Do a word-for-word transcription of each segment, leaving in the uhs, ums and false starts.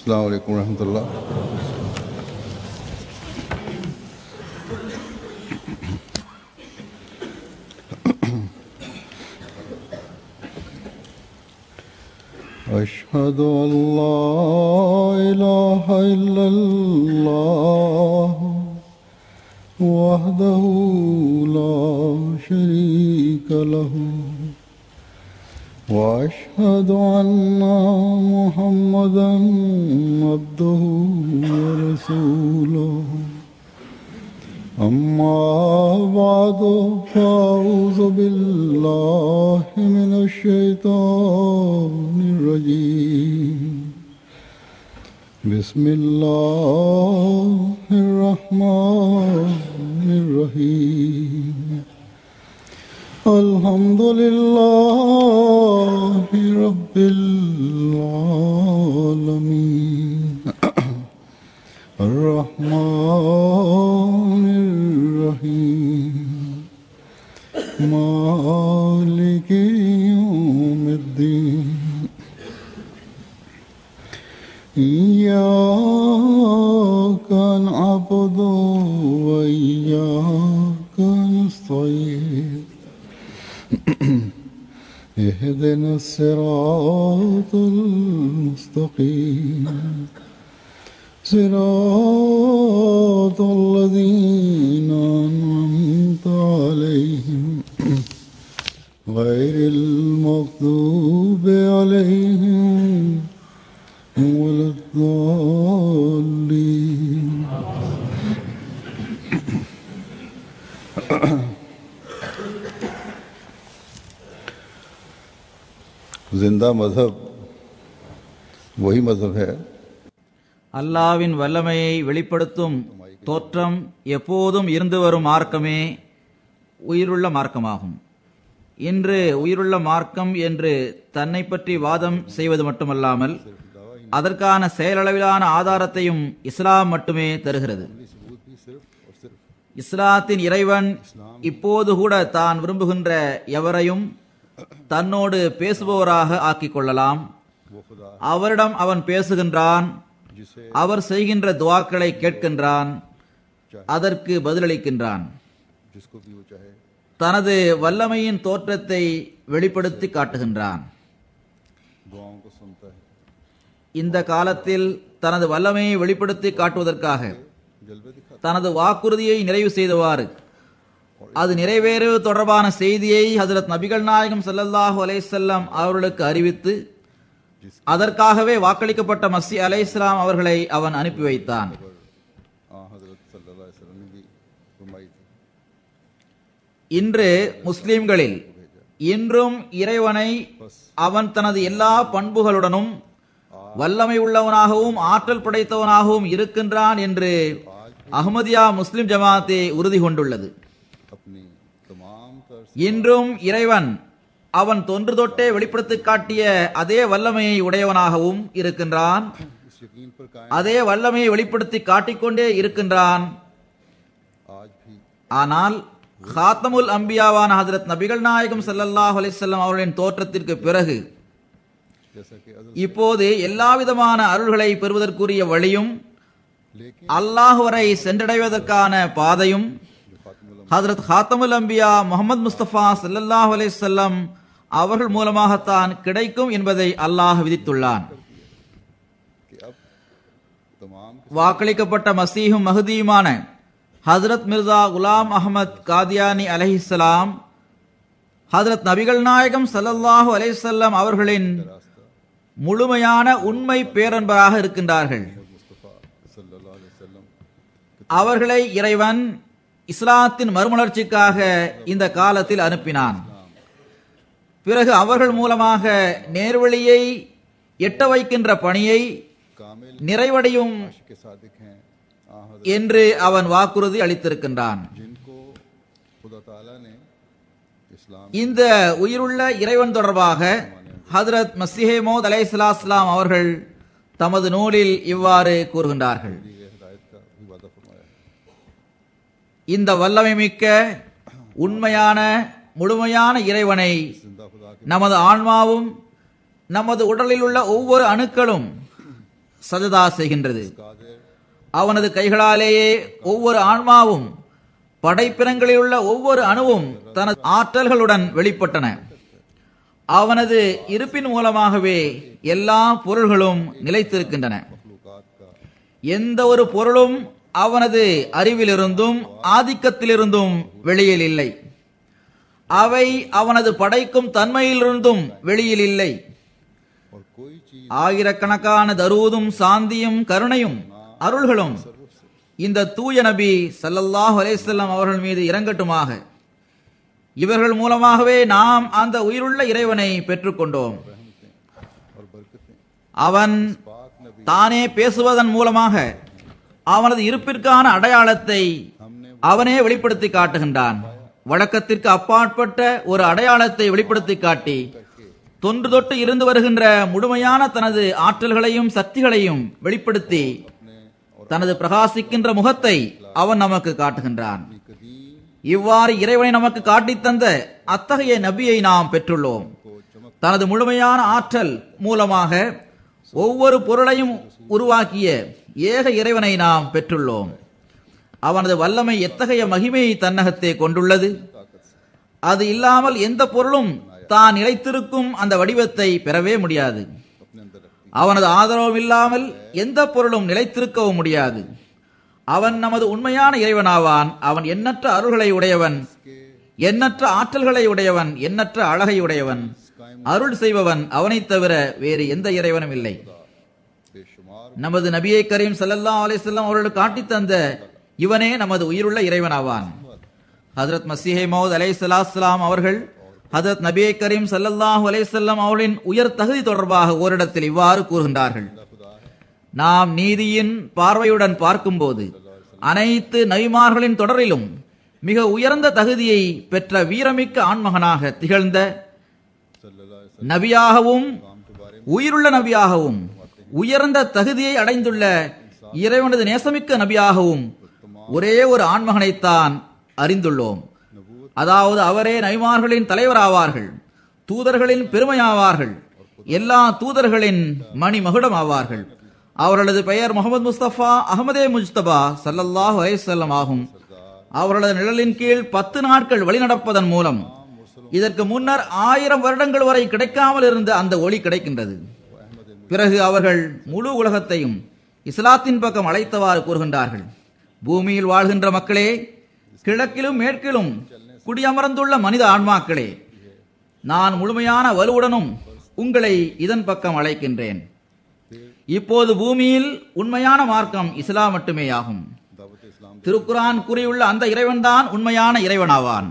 अस्सलामु अलैकुम रहमतुल्लाह। अशहदु अल्ला इलाहा इल्लल्लाह वहदहु ला शरीका लहु वअशहदु अन्ना मुहम्मदन अब्दुहु व रसूलुहु अम्मा बअदु फ़अऊज़ु बिल्लाहि मिनश शैतानिर रजीम बिस्मिल्लाहिर रहमानिर रहीम अल्हम्दुलिल्लाहि रब्बिल आलमीन अर्रहमानिर रहीम मालिकि यौमिद्दीन इय्याका नअबुदु व इय्याका नस्तईन इहदिना सिरातल मुस्तकीम सिरातल लज़ीना अनअमता अलैहिम गैरिल मग़दूबि अलैहिम वलद्दाल्लीन। जिंदा मजहब वही मजहब है அல்லாவின் வல்லமையை வெளிப்படுத்தும் தோற்றம் எப்போதும் இருந்து வரும் மார்க்கமே உயிருள்ள மார்க்கமாகும். இன்று உயிருள்ள மார்க்கம் என்று தன்னை பற்றி வாதம் செய்வது மட்டுமல்லாமல் அதற்கான செயலளவிலான ஆதாரத்தையும் இஸ்லாம் மட்டுமே தருகிறது. இஸ்லாத்தின் இறைவன் இப்போது கூட தான் விரும்புகின்ற எவரையும் தன்னோடு பேசுபவராக ஆக்கிக் கொள்ளலாம். அவரிடம் அவன் பேசுகின்றான், அவர் செய்கின்ற துஆக்களை கேட்கின்றான், அதற்கு பதிலளிக்கின்றான். தனது வல்லமையின் தோற்றத்தை வெளிப்படுத்தி காட்டுகின்றான். இந்த காலத்தில் தனது வல்லமையை வெளிப்படுத்தி காட்டுவதற்காக தனது வாக்குறுதியை நிறைவு செய்தவாறு அது நிறைவேறுவது தொடர்பான செய்தியை ஹஜ்ரத் நபிகள் நாயகம் ஸல்லல்லாஹு அலைஹி வஸல்லம் அவர்களுக்கு அறிவித்து அதற்காகவே வாக்களிக்கப்பட்ட மஸீஹ் அலைஹிஸ்ஸலாம் அவர்களை அவன் அனுப்பி வைத்தான். இன்று முஸ்லிம்களில் இன்றும் இறைவனை அவன் தனது எல்லா பண்புகளுடனும் வல்லமை உள்ளவனாகவும் ஆற்றல் படைத்தவனாகவும் இருக்கின்றான் என்று அஹ்மதியா முஸ்லிம் ஜமாத்தே உறுதி கொண்டுள்ளது. இன்றும் இறைவன் அவன் தொன்று தொட்டே வெளிப்படுத்தி காட்டிய அதே வல்லமையை உடையவனாகவும் இருக்கின்றான், அதே வல்லமையை வெளிப்படுத்தி காட்டிக்கொண்டே இருக்கின்றான். ஆனால் ஹாத்தமுல் அம்பியாவான ஹஜ்ரத் நபிகள் நாயகம் ஸல்லல்லாஹு அலைஹி வஸல்லம் அவர்களின் தோற்றத்திற்கு பிறகு இப்போது எல்லாவிதமான அருள்களை பெறுவதற்குரிய வழியும் அல்லாஹ் வரை சென்றடைவதற்கான பாதையும் ஹஜ்ரத் ஹாத்தமுல் அம்பியா முஹம்மது முஸ்தபா ஸல்லல்லாஹு அலைஹி வஸல்லம் அவர்கள் மூலமாகத்தான் கிடைக்கும் என்பதை அல்லாஹ் விதித்துள்ளான். வாக்களிக்கப்பட்ட மசீஹும் மஹ்தியுமான ஹஜ்ரத் மிர்சா குலாம் அஹ்மத் காதியானி அலைஹிஸ்ஸலாம் ஹஜ்ரத் நபிகள் நாயகம் ஸல்லல்லாஹு அலைஹி வஸல்லம் அவர்களின் முழுமையான உண்மை பேரன்பராக இருக்கின்றார்கள். அவர்களை இறைவன் இஸ்லாத்தின் மறுமலர்ச்சிக்காக இந்த காலத்தில் அனுப்பினான். பிறகு அவர்கள் மூலமாக நேர்வழியை எட்ட வைக்கின்ற பணியை நிறைவடையும் என்று அவன் வாக்குறுதி அளித்திருக்கின்றான். இந்த உயிருள்ள இறைவன் தொடர்பாக ஹஜ்ரத் மஸீஹ் மவ்ஊத் அலைஹிஸ்ஸலாம் அவர்கள் தமது நூலில் இவ்வாறு கூறுகின்றார்கள்: இந்த வல்லமை மிக்க உண்மையான முழுமையான இறைவனை நமது ஆன்மாவும் நமது உடலில் உள்ள ஒவ்வொரு அணுக்களும் சஜதா செய்கின்றது. அவனது கைகளாலேயே ஒவ்வொரு ஆன்மாவும் படைப்பினங்களில் உள்ள ஒவ்வொரு அணுவும் தனது ஆற்றல்களுடன் வெளிப்பட்டன. அவனது இருப்பின் மூலமாகவே எல்லா பொருள்களும் நிலைத்திருக்கின்றன. எந்த ஒரு பொருளும் அவனது அறிவிலிருந்தும் ஆதிக்கத்திலிருந்தும் வெளியில் இல்லை. அவை அவனது படைக்கும் தன்மையிலிருந்தும் வெளியில் இல்லை. ஆயிரக்கணக்கான தரூதும் சாந்தியும் கருணையும் அருள்களும் இந்த தூய நபி ஸல்லல்லாஹு அலைஹி வஸல்லம் அவர்கள் மீது இறங்கட்டுமாக. இவர்கள் மூலமாகவே நாம் அந்த உயிருள்ள இறைவனை பெற்றுக்கொண்டோம். அவன் தானே பேசுவதன் மூலமாக அவனது இருப்பிற்கான அடையாளத்தை அவனே வெளிப்படுத்தி காட்டுகின்றான். வழக்கத்திற்கு அப்பாற்பட்ட ஒரு அடையாளத்தை வெளிப்படுத்தி காட்டி தொன்று தொட்டு இருந்து வருகின்ற முழுமையான தனது ஆற்றல்களையும் சக்திகளையும் வெளிப்படுத்தி தனது பிரகாசிக்கின்ற முகத்தை அவன் நமக்கு காட்டுகின்றான். இவ்வாறு இறைவனை நமக்கு காட்டித் தந்த அத்தகைய நபியை நாம் பெற்றுள்ளோம். தனது முழுமையான ஆற்றல் மூலமாக ஒவ்வொரு பொருளையும் உருவாக்கிய ஏக இறைவனை நாம் பெற்றுள்ளோம். அவனது வல்லமை எத்தகைய மகிமையை தன்னகத்தே கொண்டுள்ளது. அது இல்லாமல் எந்த பொருளும் தான் நிலைத்திருக்கும் அந்த வடிவத்தை பெறவே முடியாது. அவனது ஆதரவும் இல்லாமல் எந்த பொருளும் நிலைத்திருக்கவும் முடியாது. அவன் நமது உண்மையான இறைவனாவான். அவன் எண்ணற்ற அருள்களை உடையவன், எண்ணற்ற ஆற்றல்களை உடையவன், எண்ணற்ற அழகை உடையவன். அருள் செய்பவன் அவனைத் தவிர வேறு எந்த இறைவனும் இல்லை. நமது நபியை கரீம் ஸல்லல்லாஹு அலைஹி வஸல்லம் அவர்களுக்கு காட்டித் தந்த இவனே நமது உயிருள்ள இறைவனாவான். ஹஜ்ரத் மஸீஹ் மவ்ஊத் அலைஹிஸ்ஸலாம் அவர்கள் ஹஜ்ரத் நபியை கரீம் ஸல்லல்லாஹு அலைஹி வஸல்லம் அவர்களின் உயர் தகுதி தொடர்பாக ஓரிடத்தில் இவ்வாறு கூறுகின்றார்கள். நாம் நீதியின் பார்வையுடன் பார்க்கும்போது அனைத்து நபிமார்களின் தொடரிலும் மிக உயர்ந்த தகுதியை பெற்ற வீரமிக்க ஆண்மகனாக திகழ்ந்த நபியாகவும் உயிருள்ள நபியாகவும் உயர்ந்த தகுதியை அடைந்துள்ள இறைவனது நேசமிக்க நபியாகவும் ஒரே ஒரு ஆண்மகனைத்தான் அறிந்துள்ளோம். அதாவது அவரே நபிமார்களின் தலைவராவார்கள், தூதர்களின் பெருமையாவார்கள், எல்லா தூதர்களின் மணிமகுடம் ஆவார்கள். அவர்களது பெயர் முகமது முஸ்தபா அஹமதே முஜ்தபா ஸல்லல்லாஹு அலைஹி வஸல்லம் ஆகும். அவர்களது நிழலின் கீழ் பத்து நாட்கள் வழிநடப்பதன் மூலம் இதற்கு முன்னர் ஆயிரம் வருடங்கள் வரை கிடைக்காமல் இருந்த அந்த ஒளி கிடைக்கின்றது. பிறகு அவர்கள் முழு உலகத்தையும் இஸ்லாத்தின் பக்கம் அழைத்தவாறு கூறுகின்றார்கள். பூமியில் வாழ்கின்ற மக்களே, கிழக்கிலும் மேற்கிலும் குடியமர்ந்துள்ள மனித ஆன்மாக்களே, நான் முழுமையான வலுவுடனும் உங்களை இதன் பக்கம் அழைக்கின்றேன். இப்போது பூமியில் உண்மையான மார்க்கம் இஸ்லாம் மட்டுமே ஆகும். திருக்குரான் கூறியுள்ள அந்த இறைவன்தான் உண்மையான இறைவனாவான்.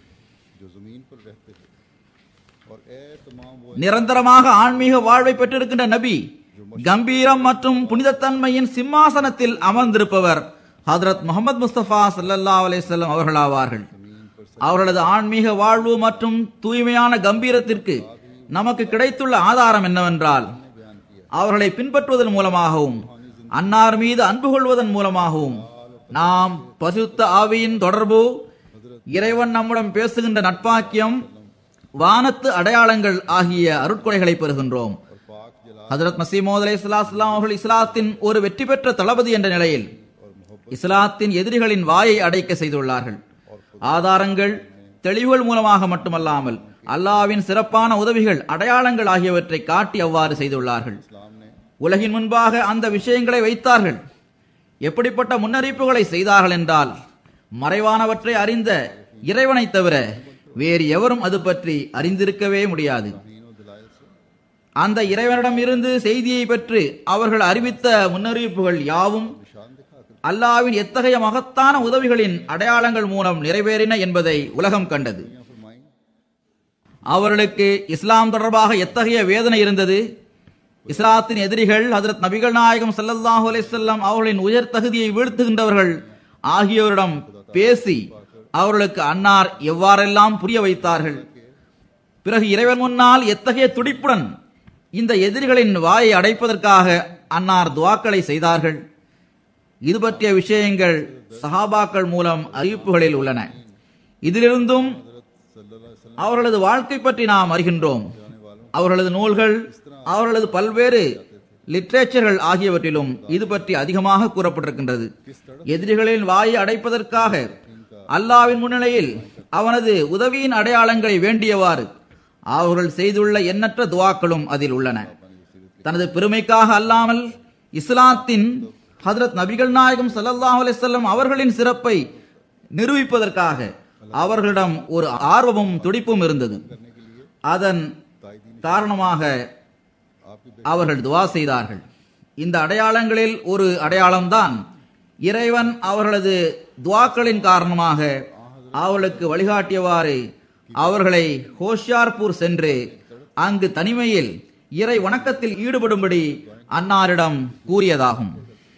நிரந்தரமாக ஆன்மீக வாழ்வை பெற்றிருக்கின்ற நபி, கம்பீரம் மற்றும் புனிதத்தன்மையின் சிம்மாசனத்தில் அமர்ந்திருப்பவர் ஹஜ்ரத் முஹம்மது முஸ்தபா ஸல்லல்லாஹு அலைஹி வஸல்லம் அவர்களாவார்கள். அவர்களது ஆன்மீக வாழ்வு மற்றும் தூய்மையான கம்பீரத்திற்கு நமக்கு கிடைத்துள்ள ஆதாரம் என்னவென்றால், அவர்களை பின்பற்றுவதன் மூலமாகவும் அன்னார் மீது அன்பு கொள்வதன் மூலமாகவும் நாம் பரிசுத்த ஆவியின் தொடர்பு, இறைவன் நம்முடன் பேசுகின்ற நட்பாக்கியம், வானத்து அடையாளங்கள் ஆகிய அருட்கொடைகளை பெறுகின்றோம். ஹஜ்ரத் மஸீஹ் மவ்ஊத் அலைஹிஸ்ஸலாம் அவர்கள் இஸ்லாத்தின் ஒரு வெற்றி பெற்ற தளபதி என்ற நிலையில் இஸ்லாத்தின் எதிரிகளின் வாயை அடைக்க செய்துள்ளார்கள். ஆதாரங்கள், தெளிவுகள் மூலமாக மட்டுமல்லாமல் அல்லாஹ்வின் சிறப்பான உதவிகள், அடையாளங்கள் ஆகியவற்றை காட்டி அவ்வாறு செய்துள்ளார்கள். உலகின் முன்பாக அந்த விஷயங்களை வைத்தார்கள். எப்படிப்பட்ட முன்னறிவிப்புகளை செய்தார்கள் என்றால், மறைவானவற்றை அறிந்த இறைவனை தவிர வேறு எவரும் அது பற்றி அறிந்திருக்கவே முடியாது. அந்த இறைவனிடம் இருந்து செய்தியை பெற்று அவர்கள் அறிவித்த முன்னறிவிப்புகள் யாவும் அல்லாஹ்வின் எத்தகைய மகத்தான உதவிகளின் அடையாளங்கள் மூலம் நிறைவேறின என்பதை உலகம் கண்டது. அவர்களுக்கு இஸ்லாம் தொடர்பாக எத்தகைய வேதனை இருந்தது. இஸ்லாத்தின் எதிரிகள் ஹஜ்ரத் நபிகள் நாயகம் ஸல்லல்லாஹு அலைஹி வஸல்லம் அவர்களின் உயர் தகுதியை வீழ்த்துகின்றவர்கள் ஆகியோரிடம் பேசி அவர்களுக்கு அன்னார் எவ்வாறெல்லாம் புரிய வைத்தார்கள். பிறகு இறைவன் முன்னால் எத்தகைய துடிப்புடன் இந்த எதிரிகளின் வாயை அடைப்பதற்காக அன்னார் துவாக்களை செய்தார்கள். இது பற்றிய விஷயங்கள் சஹாபாக்கள் மூலம் அறிவிப்புகளில் உள்ளன. இதிலிருந்தும் அவர்களது வாழ்க்கை பற்றி நாம் அறிகின்றோம். அவர்களது நூல்கள், அவர்களது பல்வேறு லிட்ரேச்சர்கள் ஆகியவற்றிலும் இது பற்றி அதிகமாக கூறப்பட்டிருக்கின்றது. எதிரிகளின் வாயை அடைப்பதற்காக அல்லாவின் முன்னிலையில் அவனது உதவியின் அடையாளங்களை வேண்டியவாறு அவர்கள் செய்துள்ள எண்ணற்ற துவாக்களும் அதில் உள்ளன. தனது பெருமைக்காக அல்லாமல் இஸ்லாத்தின் ஹஜ்ரத் நபிகள் நாயகம் ஸல்லல்லாஹு அலைஹி வஸல்லம் அவர்களின் சிறப்பை நிரூபிப்பதற்காக அவர்களிடம் ஒரு ஆர்வமும் துடிப்பும் இருந்தது. அதன் காரணமாக அவர்கள் துவா செய்தார்கள். இந்த அடையாளங்களில் ஒரு அடையாளம்தான் இறைவன் அவர்களது துவாக்களின் காரணமாக அவர்களுக்கு வழிகாட்டியவாறு அவர்களை ஹோஷியார்பூர் சென்று அங்கு தனிமையில் இறை வணக்கத்தில் ஈடுபடும்படி அன்னாரிடம் கூறியதாகும்.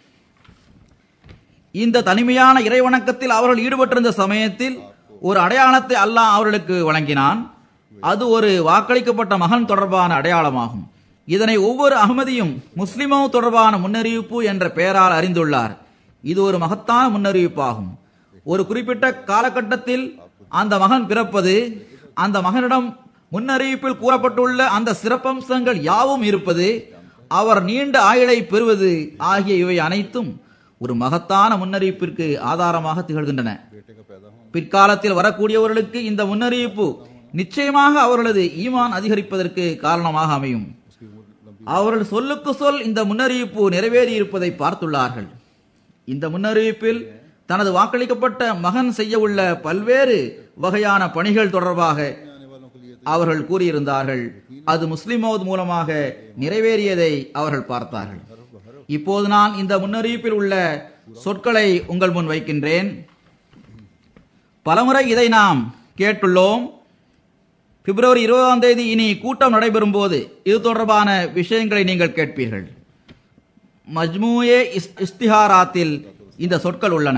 இந்த தனிமையான இறை வணக்கத்தில் அவர்கள் ஈடுபட்டிருந்த சமயத்தில் ஒரு அடையாளத்தை அல்லாஹ் அவர்களுக்கு வழங்கினான். அது ஒரு வாக்களிக்கப்பட்ட மகன் தொடர்பான அடையாளமாகும். இதனை ஒவ்வொரு அகமதியும் முஸ்லிமோ தொடர்பான முன்னறிவிப்பு என்ற பெயரால் அறிந்துள்ளார். இது ஒரு மகத்தான முன்னறிவிப்பாகும். ஒரு குறிப்பிட்ட காலகட்டத்தில் அந்த மகன் பிறப்பது, அந்த மகனிடம் முன்னறிவிப்பில் கூறப்பட்டுள்ள அந்த சிறப்பம்சங்கள் யாவும் இருப்பது, அவர் நீண்ட ஆயுளை பெறுவது ஆகிய இவை அனைத்தும் ஒரு மகத்தான முன்னறிவிப்பிற்கு ஆதாரமாக திகழ்கின்றன. பிற்காலத்தில் வரக்கூடியவர்களுக்கு இந்த முன்னறிவிப்பு நிச்சயமாக அவர்களது ஈமான் அதிகரிப்பதற்கு காரணமாக அமையும். அவர்கள் சொல்லுக்கு சொல் இந்த முன்னறிவிப்பு நிறைவேறி இருப்பதை பார்த்துள்ளார்கள். இந்த முன்னறிவிப்பில் தனது வாக்களிக்கப்பட்ட மகன் செய்ய உள்ள பல்வேறு வகையான பணிகள் தொடர்பாக அவர்கள் கூறியிருந்தார்கள். அது முஸ்லிமோத் மூலமாக நிறைவேறியதை அவர்கள் பார்த்தார்கள். இப்போது நான் இந்த முன்னறிவிப்பில் உள்ள சொற்களை உங்கள் முன் வைக்கின்றேன். பலமுறை இதை நாம் கேட்டுள்ளோம். பிப்ரவரி இருபதாம் தேதி இனி கூட்டம் நடைபெறும் போது இது தொடர்பான விஷயங்களை நீங்கள் கேட்பீர்கள். மஜ்மூயே இஸ்திஹாராத்தில் இந்த சொற்கள் உள்ளன.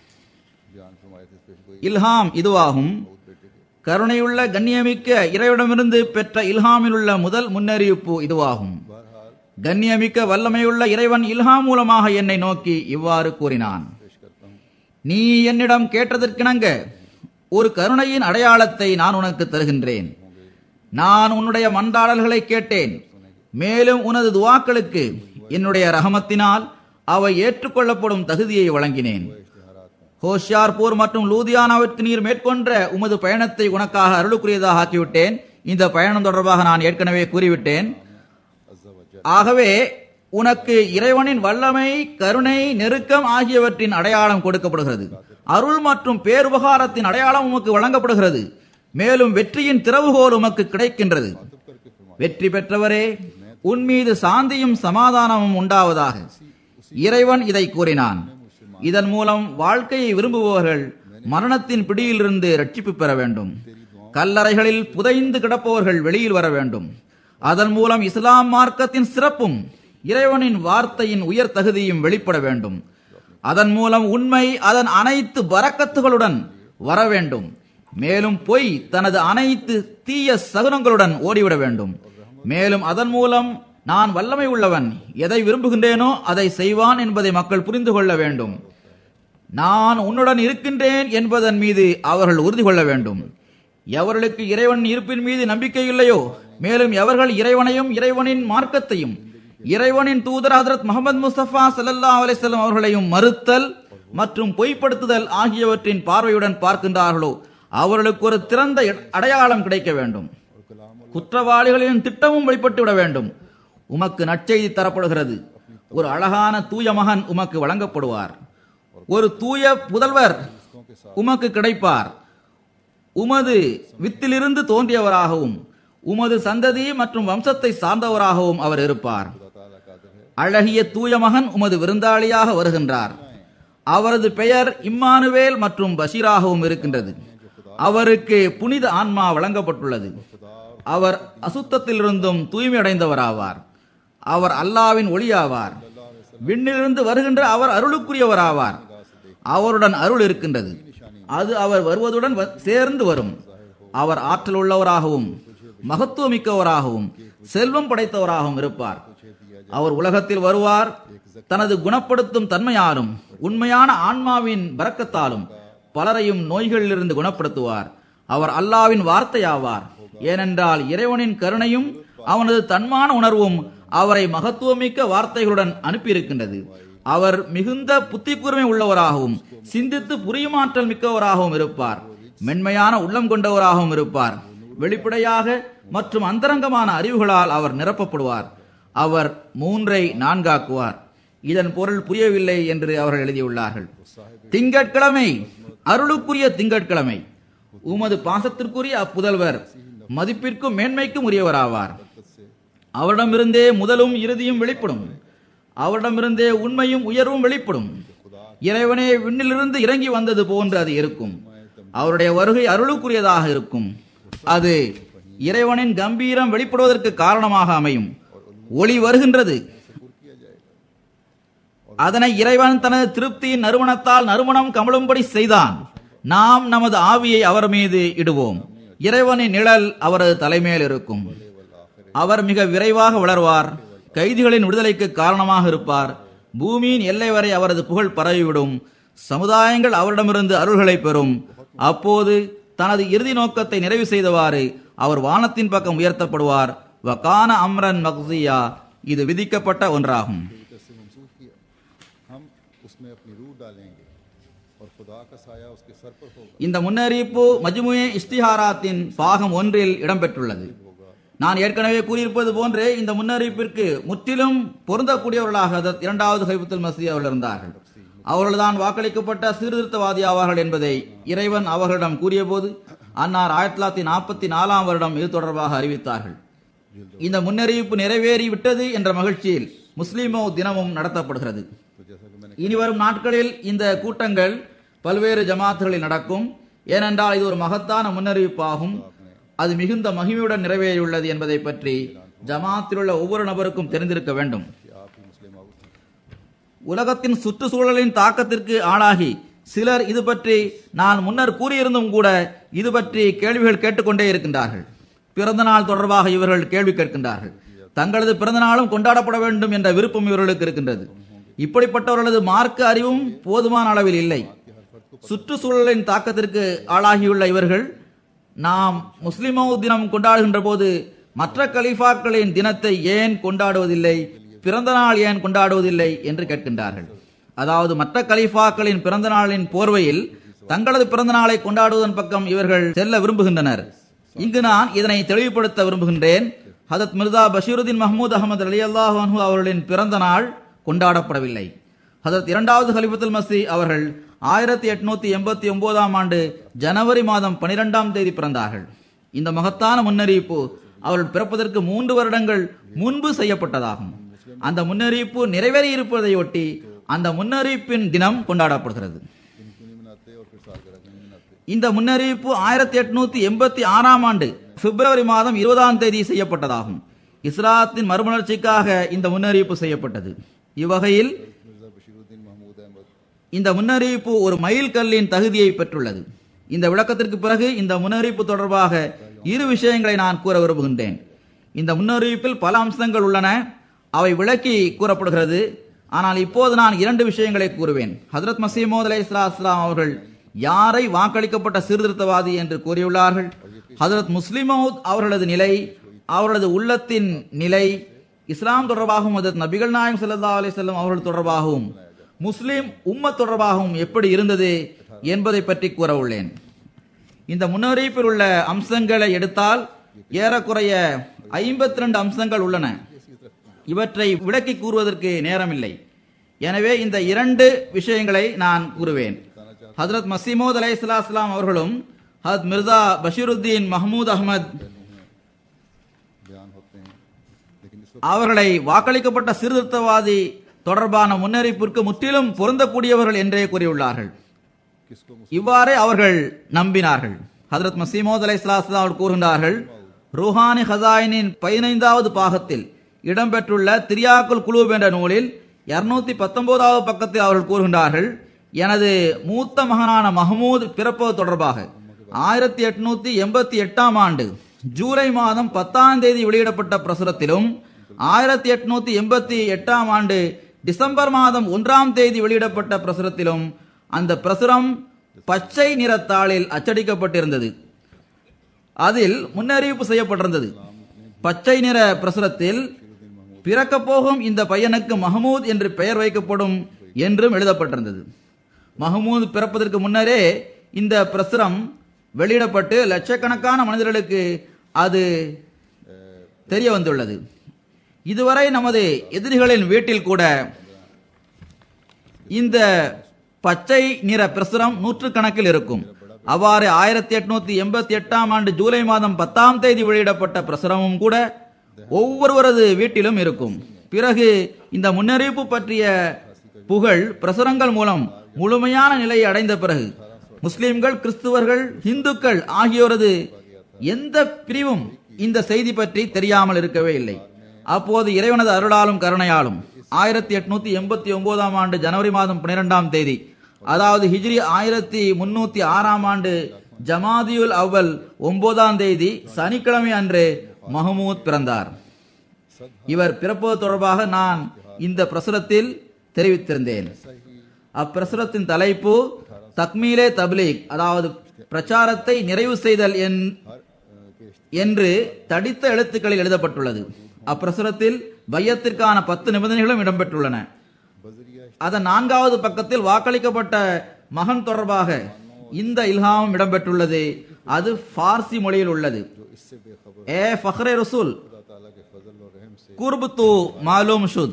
இல்ஹாம் இதுவாகும். கருணையுள்ள கண்ணியமிக்க இறைவனிடமிருந்து பெற்ற இல்ஹாமில் உள்ள முதல் முன்னறிவிப்பு இதுவாகும். கண்ணியமிக்க வல்லமையுள்ள இறைவன் இல்ஹாம் மூலமாக என்னை நோக்கி இவ்வாறு கூறினான்: நீ என்னிடம் கேட்டதற்கிணங்க ஒரு கருணையின் அடையாளத்தை நான் உனக்கு தருகின்றேன். நான் உன்னுடைய மன்றாடல்களை கேட்டேன். மேலும் உனது துவாக்களுக்கு என்னுடைய ரஹமத்தினால் அவை ஏற்றுக்கொள்ளப்படும் தகுதியை வழங்கினேன். ஹோஷியார்பூர் மற்றும் லூதியானாவிற்கு நீர் மேற்கொண்ட உமது பயணத்தை உனக்காக அருளுக்குரியதாக ஆக்கிவிட்டேன். இந்த பயணம் தொடர்பாக நான் ஏற்கனவே கூறிவிட்டேன். ஆகவே உனக்கு இறைவனின் வல்லமை, கருணை, நெருக்கம் ஆகியவற்றின் அடையாளம் கொடுக்கப்படுகிறது. அருள் மற்றும் பேருபகாரத்தின் அடையாளம் உமக்கு வழங்கப்படுகிறது. மேலும் வெற்றியின் திறவுகோல் உமக்கு கிடைக்கின்றது. வெற்றி பெற்றவரே, உன் மீது சாந்தியும் சமாதானமும் உண்டாவதாக. இறைவன் இதை கூறினான். இதன் மூலம் வாழ்க்கையை விரும்புபவர்கள் மரணத்தின் பிடியிலிருந்து ரட்சிப்பு பெற வேண்டும். கல்லறைகளில் புதைந்து கிடப்பவர்கள் வெளியில் வர வேண்டும். அதன் மூலம் இஸ்லாம் மார்க்கத்தின் சிறப்பும் இறைவனின் வார்த்தையின் உயர் தகுதியும் வெளிப்பட வேண்டும். அதன் மூலம் உண்மை அதன் அனைத்து பரக்கத்துகளுடன் வர வேண்டும். மேலும் பொய் தனது அனைத்து தீய சகுனங்களுடன் ஓடிவிட வேண்டும். மேலும் அதன் மூலம் நான் வல்லமை உள்ளவன், எதை விரும்புகின்றேனோ அதை செய்வான் என்பதை மக்கள் புரிந்து கொள்ள வேண்டும். நான் உன்னுடன் இருக்கின்றேன் என்பதன் மீது அவர்கள் உறுதி கொள்ள வேண்டும். எவர்களுக்கு இறைவன் இருப்பின் மீது நம்பிக்கை இல்லையோ, மேலும் எவர்கள் இறைவனையும் இறைவனின் மார்க்கத்தையும் இறைவனின் தூதர் ஹஜ்ரத் முஹம்மது முஸ்தபா ஸல்லல்லாஹு அலைஹி வஸல்லம் அவர்களையும் மறுத்தல் மற்றும் பொய்ப்படுத்துதல் ஆகியவற்றின் பார்வையுடன் பார்க்கின்றார்களோ அவர்களுக்கு ஒரு திறந்த அடையாளம் கிடைக்க வேண்டும். குற்றவாளிகளின் திட்டமும் வெளிப்பட்டு விட வேண்டும். உமக்கு நற்செய்தி தரப்படுகிறது. ஒரு அழகான தூய மகன் உமக்கு வழங்கப்படுவார். ஒரு தூய புதல்வர் உமக்கு கிடைப்பார். உமது வித்திலிருந்து தோன்றியவராகவும் உமது சந்ததி மற்றும் வம்சத்தை சார்ந்தவராகவும் அவர் இருப்பார். அழகிய தூய மகன் உமது விருந்தாளியாக வருகின்றார். அவரது பெயர் இம்மானுவேல் மற்றும் பஷீராகவும் இருக்கின்றது. அவருக்கு புனித ஆன்மா வழங்கப்பட்டுள்ளது. அவர் அசுத்தத்திலிருந்தும் தூய்மை அடைந்தவராவார். அவர் அல்லாவின் ஒளியாவார். விண்ணிலிருந்து வருகின்ற அவர் அருளுக்குரியவராவார். அவருடன் அருள் இருக்கின்றது. அது அவர் வருவதுடன் சேர்ந்து வரும். அவர் ஆற்றல் உள்ளவராகவும் மகத்துவமிக்கவராகவும் செல்வம் படைத்தவராகவும் இருப்பார். அவர் உலகத்தில் வருவார். தனது குணப்படுத்தும் தன்மையாலும் உண்மையான ஆன்மாவின் பரக்கத்தாலும் பலரையும் நோய்களிலிருந்து குணப்படுத்துவார். அவர் அல்லாவின் வார்த்தையாவார். ஏனென்றால் இறைவனின் கருணையும் அவனது தன்மான உணர்வும் அவரை மகத்துவமிக்க வார்த்தைகளுடன் அனுப்பியிருக்கின்றது. அவர் மிகுந்த புத்தி கூர்மை உள்ளவராகவும் சிந்தித்து புரியுமாற்றல் மிக்கவராகவும் இருப்பார். மென்மையான உள்ளம் கொண்டவராகவும் இருப்பார். வெளிப்படையாக மற்றும் அந்தரங்கமான அறிவுகளால் அவர் நிரப்பப்படுவார். அவர் மூன்றை நான்காக்குவார். இதன் பொருள் புரியவில்லை என்று அவர்கள் எழுதியுள்ளார்கள். திங்கட்கிழமை அருளுக்குரிய திங்கட்கிழமை உமது பாசத்திற்குரிய அப்புதல்வர் மதிப்பிற்கும் மேன்மைக்கும் உரியவராவார். அவரிடமிருந்தே முதலும் இறுதியும் வெளிப்படும். அவரிடமிருந்தே உண்மையும் உயர்வும் வெளிப்படும். இறைவனே விண்ணிலிருந்து இறங்கி வந்தது போன்று அது இருக்கும். அவருடைய வருகை அருளுக்குரியதாக இருக்கும். அது இறைவனின் கம்பீரம் வெளிப்படுவதற்கு காரணமாக அமையும். ஒளி வருகின்றது. அதனை இறைவன் தனது திருப்தியின் நறுமணத்தால் நறுமணம் கமழும்படி செய்தான். நாம் நமது ஆவியை அவர் மீது இடுவோம். இறைவனின் நிழல் அவரது தலைமையில் இருக்கும். அவர் மிக விரைவாக வளர்வார். கைதிகளின் விடுதலைக்கு காரணமாக இருப்பார். பூமியின் எல்லை வரை அவரது புகழ் பரவிவிடும். சமுதாயங்கள் அவரிடமிருந்து அருள்களை பெறும். அப்போது தனது இறுதி நோக்கத்தை நிறைவு செய்தவாறு அவர் வானத்தின் பக்கம் உயர்த்தப்படுவார். வகான அம்ரன் மக்சியா, இது விதிக்கப்பட்ட ஒன்றாகும். இந்த முன்னறிவிப்பு மஜ்முஏ இஸ்திஹாராத்தின் பாகம் ஒன்றில் இடம்பெற்றுள்ளது. நான் ஏற்கனவே கூறியிருப்பது போன்றே இந்த முன்னறிவிப்பிற்கு முற்றிலும் பொருந்தக்கூடியவர்களாக இரண்டாவது ஹைபத்துல் மஸீஹ் அவர்கள் இருந்தார்கள். அவர்கள்தான் வாக்களிக்கப்பட்ட சீர்திருத்தவாதி ஆவார்கள் என்பதை இறைவன் அவர்களிடம் கூறிய போது அன்னார் ஆயிரத்தி தொள்ளாயிரத்தி நாற்பத்தி நாலாம் வருடம் இது தொடர்பாக அறிவித்தார்கள். இந்த முன்னறிவிப்பு நிறைவேறி விட்டது என்ற மகிழ்ச்சியில் முஸ்லிமோ தினமும் நடத்தப்படுகிறது. இனிவரும் நாட்களில் இந்த கூட்டங்கள் பல்வேறு ஜமாத்துகளில் நடக்கும். ஏனென்றால் இது ஒரு மகத்தான முன்னறிவிப்பாகும். அது மிகுந்த மகிமையுடன் நிறைவேறியுள்ளது என்பதை பற்றி ஜமாத்தில் உள்ள ஒவ்வொரு நபருக்கும் தெரிந்திருக்க வேண்டும். உலகத்தின் சுற்றுச்சூழலின் தாக்கத்திற்கு ஆளாகி சிலர் இது பற்றி நான் முன்னர் கூறியிருந்தும் கூட இது பற்றி கேள்விகள் கேட்டுக்கொண்டே இருக்கின்றார்கள். பிறந்த நாள் தொடர்பாக இவர்கள் கேள்வி கேட்கின்றார்கள். தங்களது பிறந்த நாளும் கொண்டாடப்பட வேண்டும் என்ற விருப்பம் இவர்களுக்கு இருக்கின்றது. இப்படிப்பட்டவர்களது மார்க்க அறிவும் போதுமான அளவில் இல்லை. சுற்றுச்சூழலின் தாக்கத்திற்கு ஆளாகியுள்ள இவர்கள் நாம் முஸ்லிமோ தினம் கொண்டாடுகின்ற போது மற்ற கலீஃபாக்களின் தினத்தை ஏன் கொண்டாடுவதில்லை, பிறந்த நாள் ஏன் கொண்டாடுவதில்லை என்று கேட்கின்றார்கள். அதாவது மற்ற கலீஃபாக்களின் பிறந்த நாளின் போர்வையில் தங்களது பிறந்த நாளை கொண்டாடுவதன் பக்கம் இவர்கள் செல்ல விரும்புகின்றனர். இங்கு நான் இதனை தெளிவுபடுத்த விரும்புகின்றேன். ஹதரத் மிர்சா பஷீருதீன் மஹ்மூத் அஹமது ரலியல்லாஹு அன்ஹு அவர்களின் பிறந்த நாள் கொண்டாடப்படவில்லை. ஹதரத் இரண்டாவது கலிஃபத்துல் மஸீஹ் அவர்கள் ஆயிரத்தி எட்நூத்தி எண்பத்தி ஒன்பதாம் ஆண்டு ஜனவரி மாதம் பனிரெண்டாம் தேதி பிறந்தார்கள். இந்த மகத்தான முன்னறிவிப்பு அவர்கள் பிறப்பதற்கு மூன்று வருடங்கள் முன்பு செய்யப்பட்டதாகும். அந்த முன்னறிவிப்பு நிறைவேறி இருப்பதையொட்டி அந்த முன்னறிவிப்பின் தினம் கொண்டாடப்படுகிறது. இந்த முன்னறிவிப்பு ஆயிரத்தி எட்நூத்தி எண்பத்தி ஆறாம் ஆண்டு பிப்ரவரி மாதம் இருபதாம் தேதி செய்யப்பட்டதாகும். இஸ்லாத்தின் மறுமலர்ச்சிக்காக இந்த முன்னறிவிப்பு செய்யப்பட்டது. இவ்வகையில் இந்த முன்னறிவிப்பு ஒரு மைல் கல்லின் தகுதியை பெற்றுள்ளது. இந்த விளக்கத்திற்கு பிறகு இந்த முன்னறிவிப்பு தொடர்பாக இரு விஷயங்களை நான் கூற விரும்புகின்றேன். இந்த முன்னறிவிப்பில் பல அம்சங்கள் உள்ளன, அவை விளக்கி கூறப்படுகிறது. ஆனால் இப்போது நான் இரண்டு விஷயங்களை கூறுவேன். ஹஜ்ரத் மஸீஹ் மவ்ஊத் அலைஹிஸ்ஸலாம் அவர்கள் யாரை வாக்களிக்கப்பட்ட சீர்திருத்தவாதி என்று கூறியுள்ளார்கள், ஹஜ்ரத் முஸ்லிம் மவ்ஊத் அவர்களது நிலை, அவர்களது உள்ளத்தின் நிலை, இஸ்லாம் தொடர்பாகவும் ஹஜ்ரத் நபிகள் நாயகம் ஸல்லல்லாஹு அலைஹி வஸல்லம் அவர்கள் தொடர்பாகவும் முஸ்லிம் உம்மத் தொடர்பாகவும் எப்படி இருந்தது என்பதை பற்றி கூற உள்ளேன். இந்த முன்னறிவிப்பில் உள்ள அம்சங்களை எடுத்தால் ஏறக்குறைய ஐம்பத்தி ரெண்டு அம்சங்கள் உள்ளன. இவற்றை விளக்கி கூறுவதற்கு நேரமில்லை. எனவே இந்த இரண்டு விஷயங்களை நான் கூறுவேன். ஹஜ்ரத் மஸீஹ் மவ்ஊத் அலைஹிஸ்ஸலாம் அவர்களும் ஹஜ்ரத் மிர்சா பஷீருத்தீன் மஹ்மூத் அஹமத் அவர்களை வாக்களிக்கப்பட்ட சீர்திருத்தவாதி தொடர்பான முன்னறிவிப்பிற்கு முற்றிலும் பொருந்தக்கூடியவர்கள் என்றே கூறியுள்ளார்கள். இவ்வாறே அவர்கள் நம்பினார்கள். ஹஜ்ரத் மஸீஹ் மவ்ஊத் அலைஹிஸ்ஸலாம் அவர்கள் கூறுகின்றார்கள், ரூஹானி ஹஸாயினின் பதினைந்தாவது பாகத்தில் இடம்பெற்றுள்ள திரியாக்குல் குலூப் என்ற நூலில் இருநூத்தி பத்தொன்பதாவது பக்கத்தில் அவர்கள் கூறுகின்றார்கள், எனது மூத்த மகனான மஹமூத் பிறப்பது தொடர்பாக ஆயிரத்தி எட்நூத்தி எண்பத்தி எட்டாம் ஆண்டு ஜூலை மாதம் பத்தாம் தேதி வெளியிடப்பட்ட பிரசுரத்திலும் ஆயிரத்தி எட்நூத்தி எண்பத்தி எட்டாம் ஆண்டு டிசம்பர் மாதம் ஒன்றாம் தேதி வெளியிடப்பட்ட பிரசுரத்திலும் அந்த பிரசுரம் பச்சை நிறத்தாளில் அச்சடிக்கப்பட்டிருந்தது. அதில் முன்னறிவிப்பு செய்யப்பட்டிருந்தது. பச்சை நிற பிரசுரத்தில் பிறக்கப் போகும் இந்த பையனுக்கு மஹமூத் என்று பெயர் வைக்கப்படும் என்றும் எழுதப்பட்டிருந்தது. மஹமூத் பிறப்பதற்கு முன்னரே இந்த பிரசுரம் வெளியிடப்பட்டு லட்சக்கணக்கான மனிதர்களுக்கு அது தெரிய வந்துள்ளது. இதுவரை நமது எதிரிகளின் வீட்டில் கூட இந்த பச்சை நிற பிரசுரம் நூற்று கணக்கில் இருக்கும். அவ்வாறு ஆயிரத்தி எட்நூத்தி எண்பத்தி எட்டாம் ஆண்டு ஜூலை மாதம் பத்தாம் தேதி வெளியிடப்பட்ட பிரசுரமும் கூட ஒவ்வொருவரது வீட்டிலும் இருக்கும். பிறகு இந்த முன்னறிவிப்பு பற்றிய புகழ் பிரசுரங்கள் மூலம் முழுமையான நிலையை அடைந்த பிறகு முஸ்லிம்கள், கிறிஸ்துவர்கள், இந்துக்கள் ஆகியோரது எந்த பிரிவும் இந்த செய்தி பற்றி தெரியாமல் இருக்கவே இல்லை. அப்போது இறைவனது அருளாலும் கருணையாலும் ஆயிரத்தி எட்நூத்தி எண்பத்தி ஒன்பதாம் ஆண்டு ஜனவரி மாதம் பனிரெண்டாம் தேதி, அதாவது ஹிஜ்ரி ஆயிரத்தி முன்னூத்தி ஆறாம் ஆண்டு ஜமாதியுல் அவ்வல் ஒன்பதாம் தேதி சனிக்கிழமை அன்று மஹமூத் பிறந்தார். இவர் பிறப்பது தொடர்பாக நான் இந்த பிரசுரத்தில் தெரிவித்திருந்தேன். அப்பிரசுரத்தின் தலைப்பு தக்மீலே தப்லீக், அதாவது பிரச்சாரத்தை நிறைவு செய்தல் என்று தடித்த எழுத்துக்களில் எழுதப்பட்டுள்ளது. அப்பிரசுரத்தில் பையத்திற்கான பத்து நிபந்தனைகளும் இடம்பெற்றுள்ளன. அதன் நான்காவது பக்கத்தில் வாக்களிக்கப்பட்ட மகன் தொடர்பாக இந்த இல்ஹாமும் இடம்பெற்றுள்ளது. அது பார்சி மொழியில் உள்ளது. ஏ ஃபக்ரே ரசூல் குர்ப் து மாலூம் ஷுத்,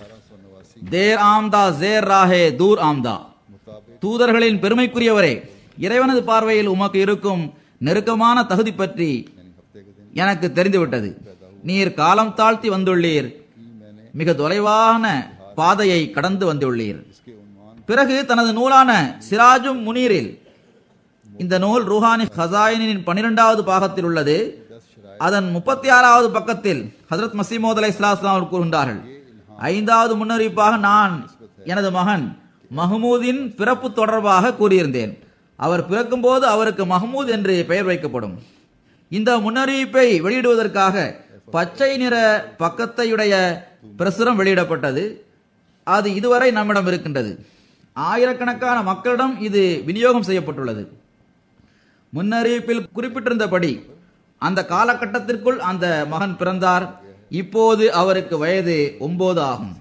தேர் ஆம்தா ஜேர் ராஹே தூர் ஆம்தா. தூதர்களின் பெருமைக்குரியவரே, இறைவனது பார்வையில் உமக்கு இருக்கும் நெருக்கமான தகுதி பற்றி எனக்கு தெரிந்துவிட்டது. நீர் காலம் தாழ்த்தி வந்துள்ளீர், மிக தொலைவான பாதையை கடந்து வந்துள்ளீர். பிறகு தனது நூலான சிராஜும் முனீரில், இந்த நூல் ரூஹானி ஹசாயினின் பனிரெண்டாவது பாகத்தில் உள்ளது. அதன் முப்பத்தி ஆறாவது பக்கத்தில் ஹஜரத் மசீமோத் அலைஹிஸ்ஸலாம் அவர்கள் கூறுகின்றார்கள், ஐந்தாவது முன்னறிவிப்பாக நான் எனது மகன் மஹமூதின் பிறப்பு தொடர்பாக கூறியிருந்தேன். அவர் பிறக்கும் போது அவருக்கு மஹமூத் என்று பெயர் வைக்கப்படும். இந்த முன்னறிவிப்பை வெளியிடுவதற்காக பச்சை நிற பக்கத்தையுடைய பிரசுரம் வெளியிடப்பட்டது. அது இதுவரை நம்மிடம் இருக்கின்றது. ஆயிரக்கணக்கான மக்களிடம் இது விநியோகம் செய்யப்பட்டுள்ளது. முன்னறிவிப்பில் குறிப்பிட்டிருந்தபடி அந்த காலகட்டத்திற்குள் அந்த மகன் பிறந்தார். இப்போது அவருக்கு வயது ஒன்பது ஆகும்.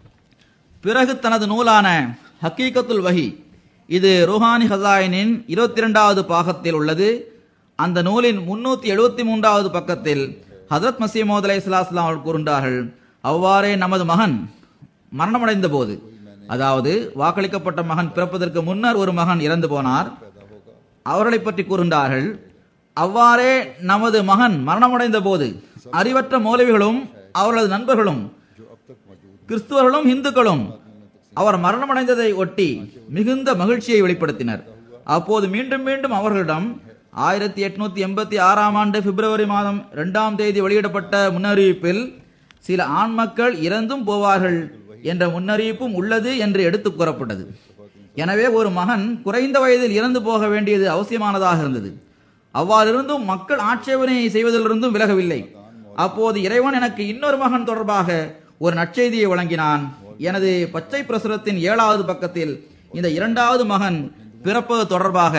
பிறகு தனது நூலான ஹக்கீகத்துல் வஹி, இது ரூஹானி ஹசாயினின் இருபத்தி இரண்டாவது பாகத்தில் உள்ளது. அந்த நூலின் முன்னூத்தி எழுபத்தி மூன்றாவது பக்கத்தில் ஹஜரத் மசீமோத் அலைஹிஸ்ஸலாம் அவர்கள் கூறுகின்றார்கள், அவ்வாறே நமது மகன் மரணமடைந்த போது, அதாவது வாக்களிக்கப்பட்ட மகன் பிறப்பதற்கு முன்னர் ஒரு மகன் இறந்து போனார். அவர்களை பற்றி கூறுகின்றார்கள், அவ்வாறே நமது மகன் மரணமடைந்த போது அறிவற்ற மௌலவிகளும் அவர்களது நண்பர்களும் கிறிஸ்துவர்களும் இந்துக்களும் அவர் மரணமடைந்ததை ஒட்டி மிகுந்த மகிழ்ச்சியை வெளிப்படுத்தினர். அப்போது மீண்டும் மீண்டும் அவர்களிடம் ஆயிரத்தி எட்நூத்தி எண்பத்தி ஆறாம் ஆண்டு பிப்ரவரி மாதம் இரண்டாம் தேதி வெளியிடப்பட்ட முன்னறிவிப்பில் சில ஆண் மக்கள் இறந்தும் போவார்கள் என்ற முன்னறிவிப்பும் உள்ளது என்று எடுத்துக் கூறப்பட்டது. எனவே ஒரு மகன் குறைந்த வயதில் இறந்து போக வேண்டியது அவசியமானதாக இருந்தது. அவ்வாறிருந்தும் மக்கள் ஆட்சேபனை செய்வதிலிருந்தும் விலகவில்லை. அப்போது இறைவன் எனக்கு இன்னொரு மகன் தொடர்பாக ஒரு நற்செய்தியை வழங்கினான். எனது பச்சை பிரசுரத்தின் ஏழாவது பக்கத்தில் இந்த இரண்டாவது மகன் பிறப்பது தொடர்பாக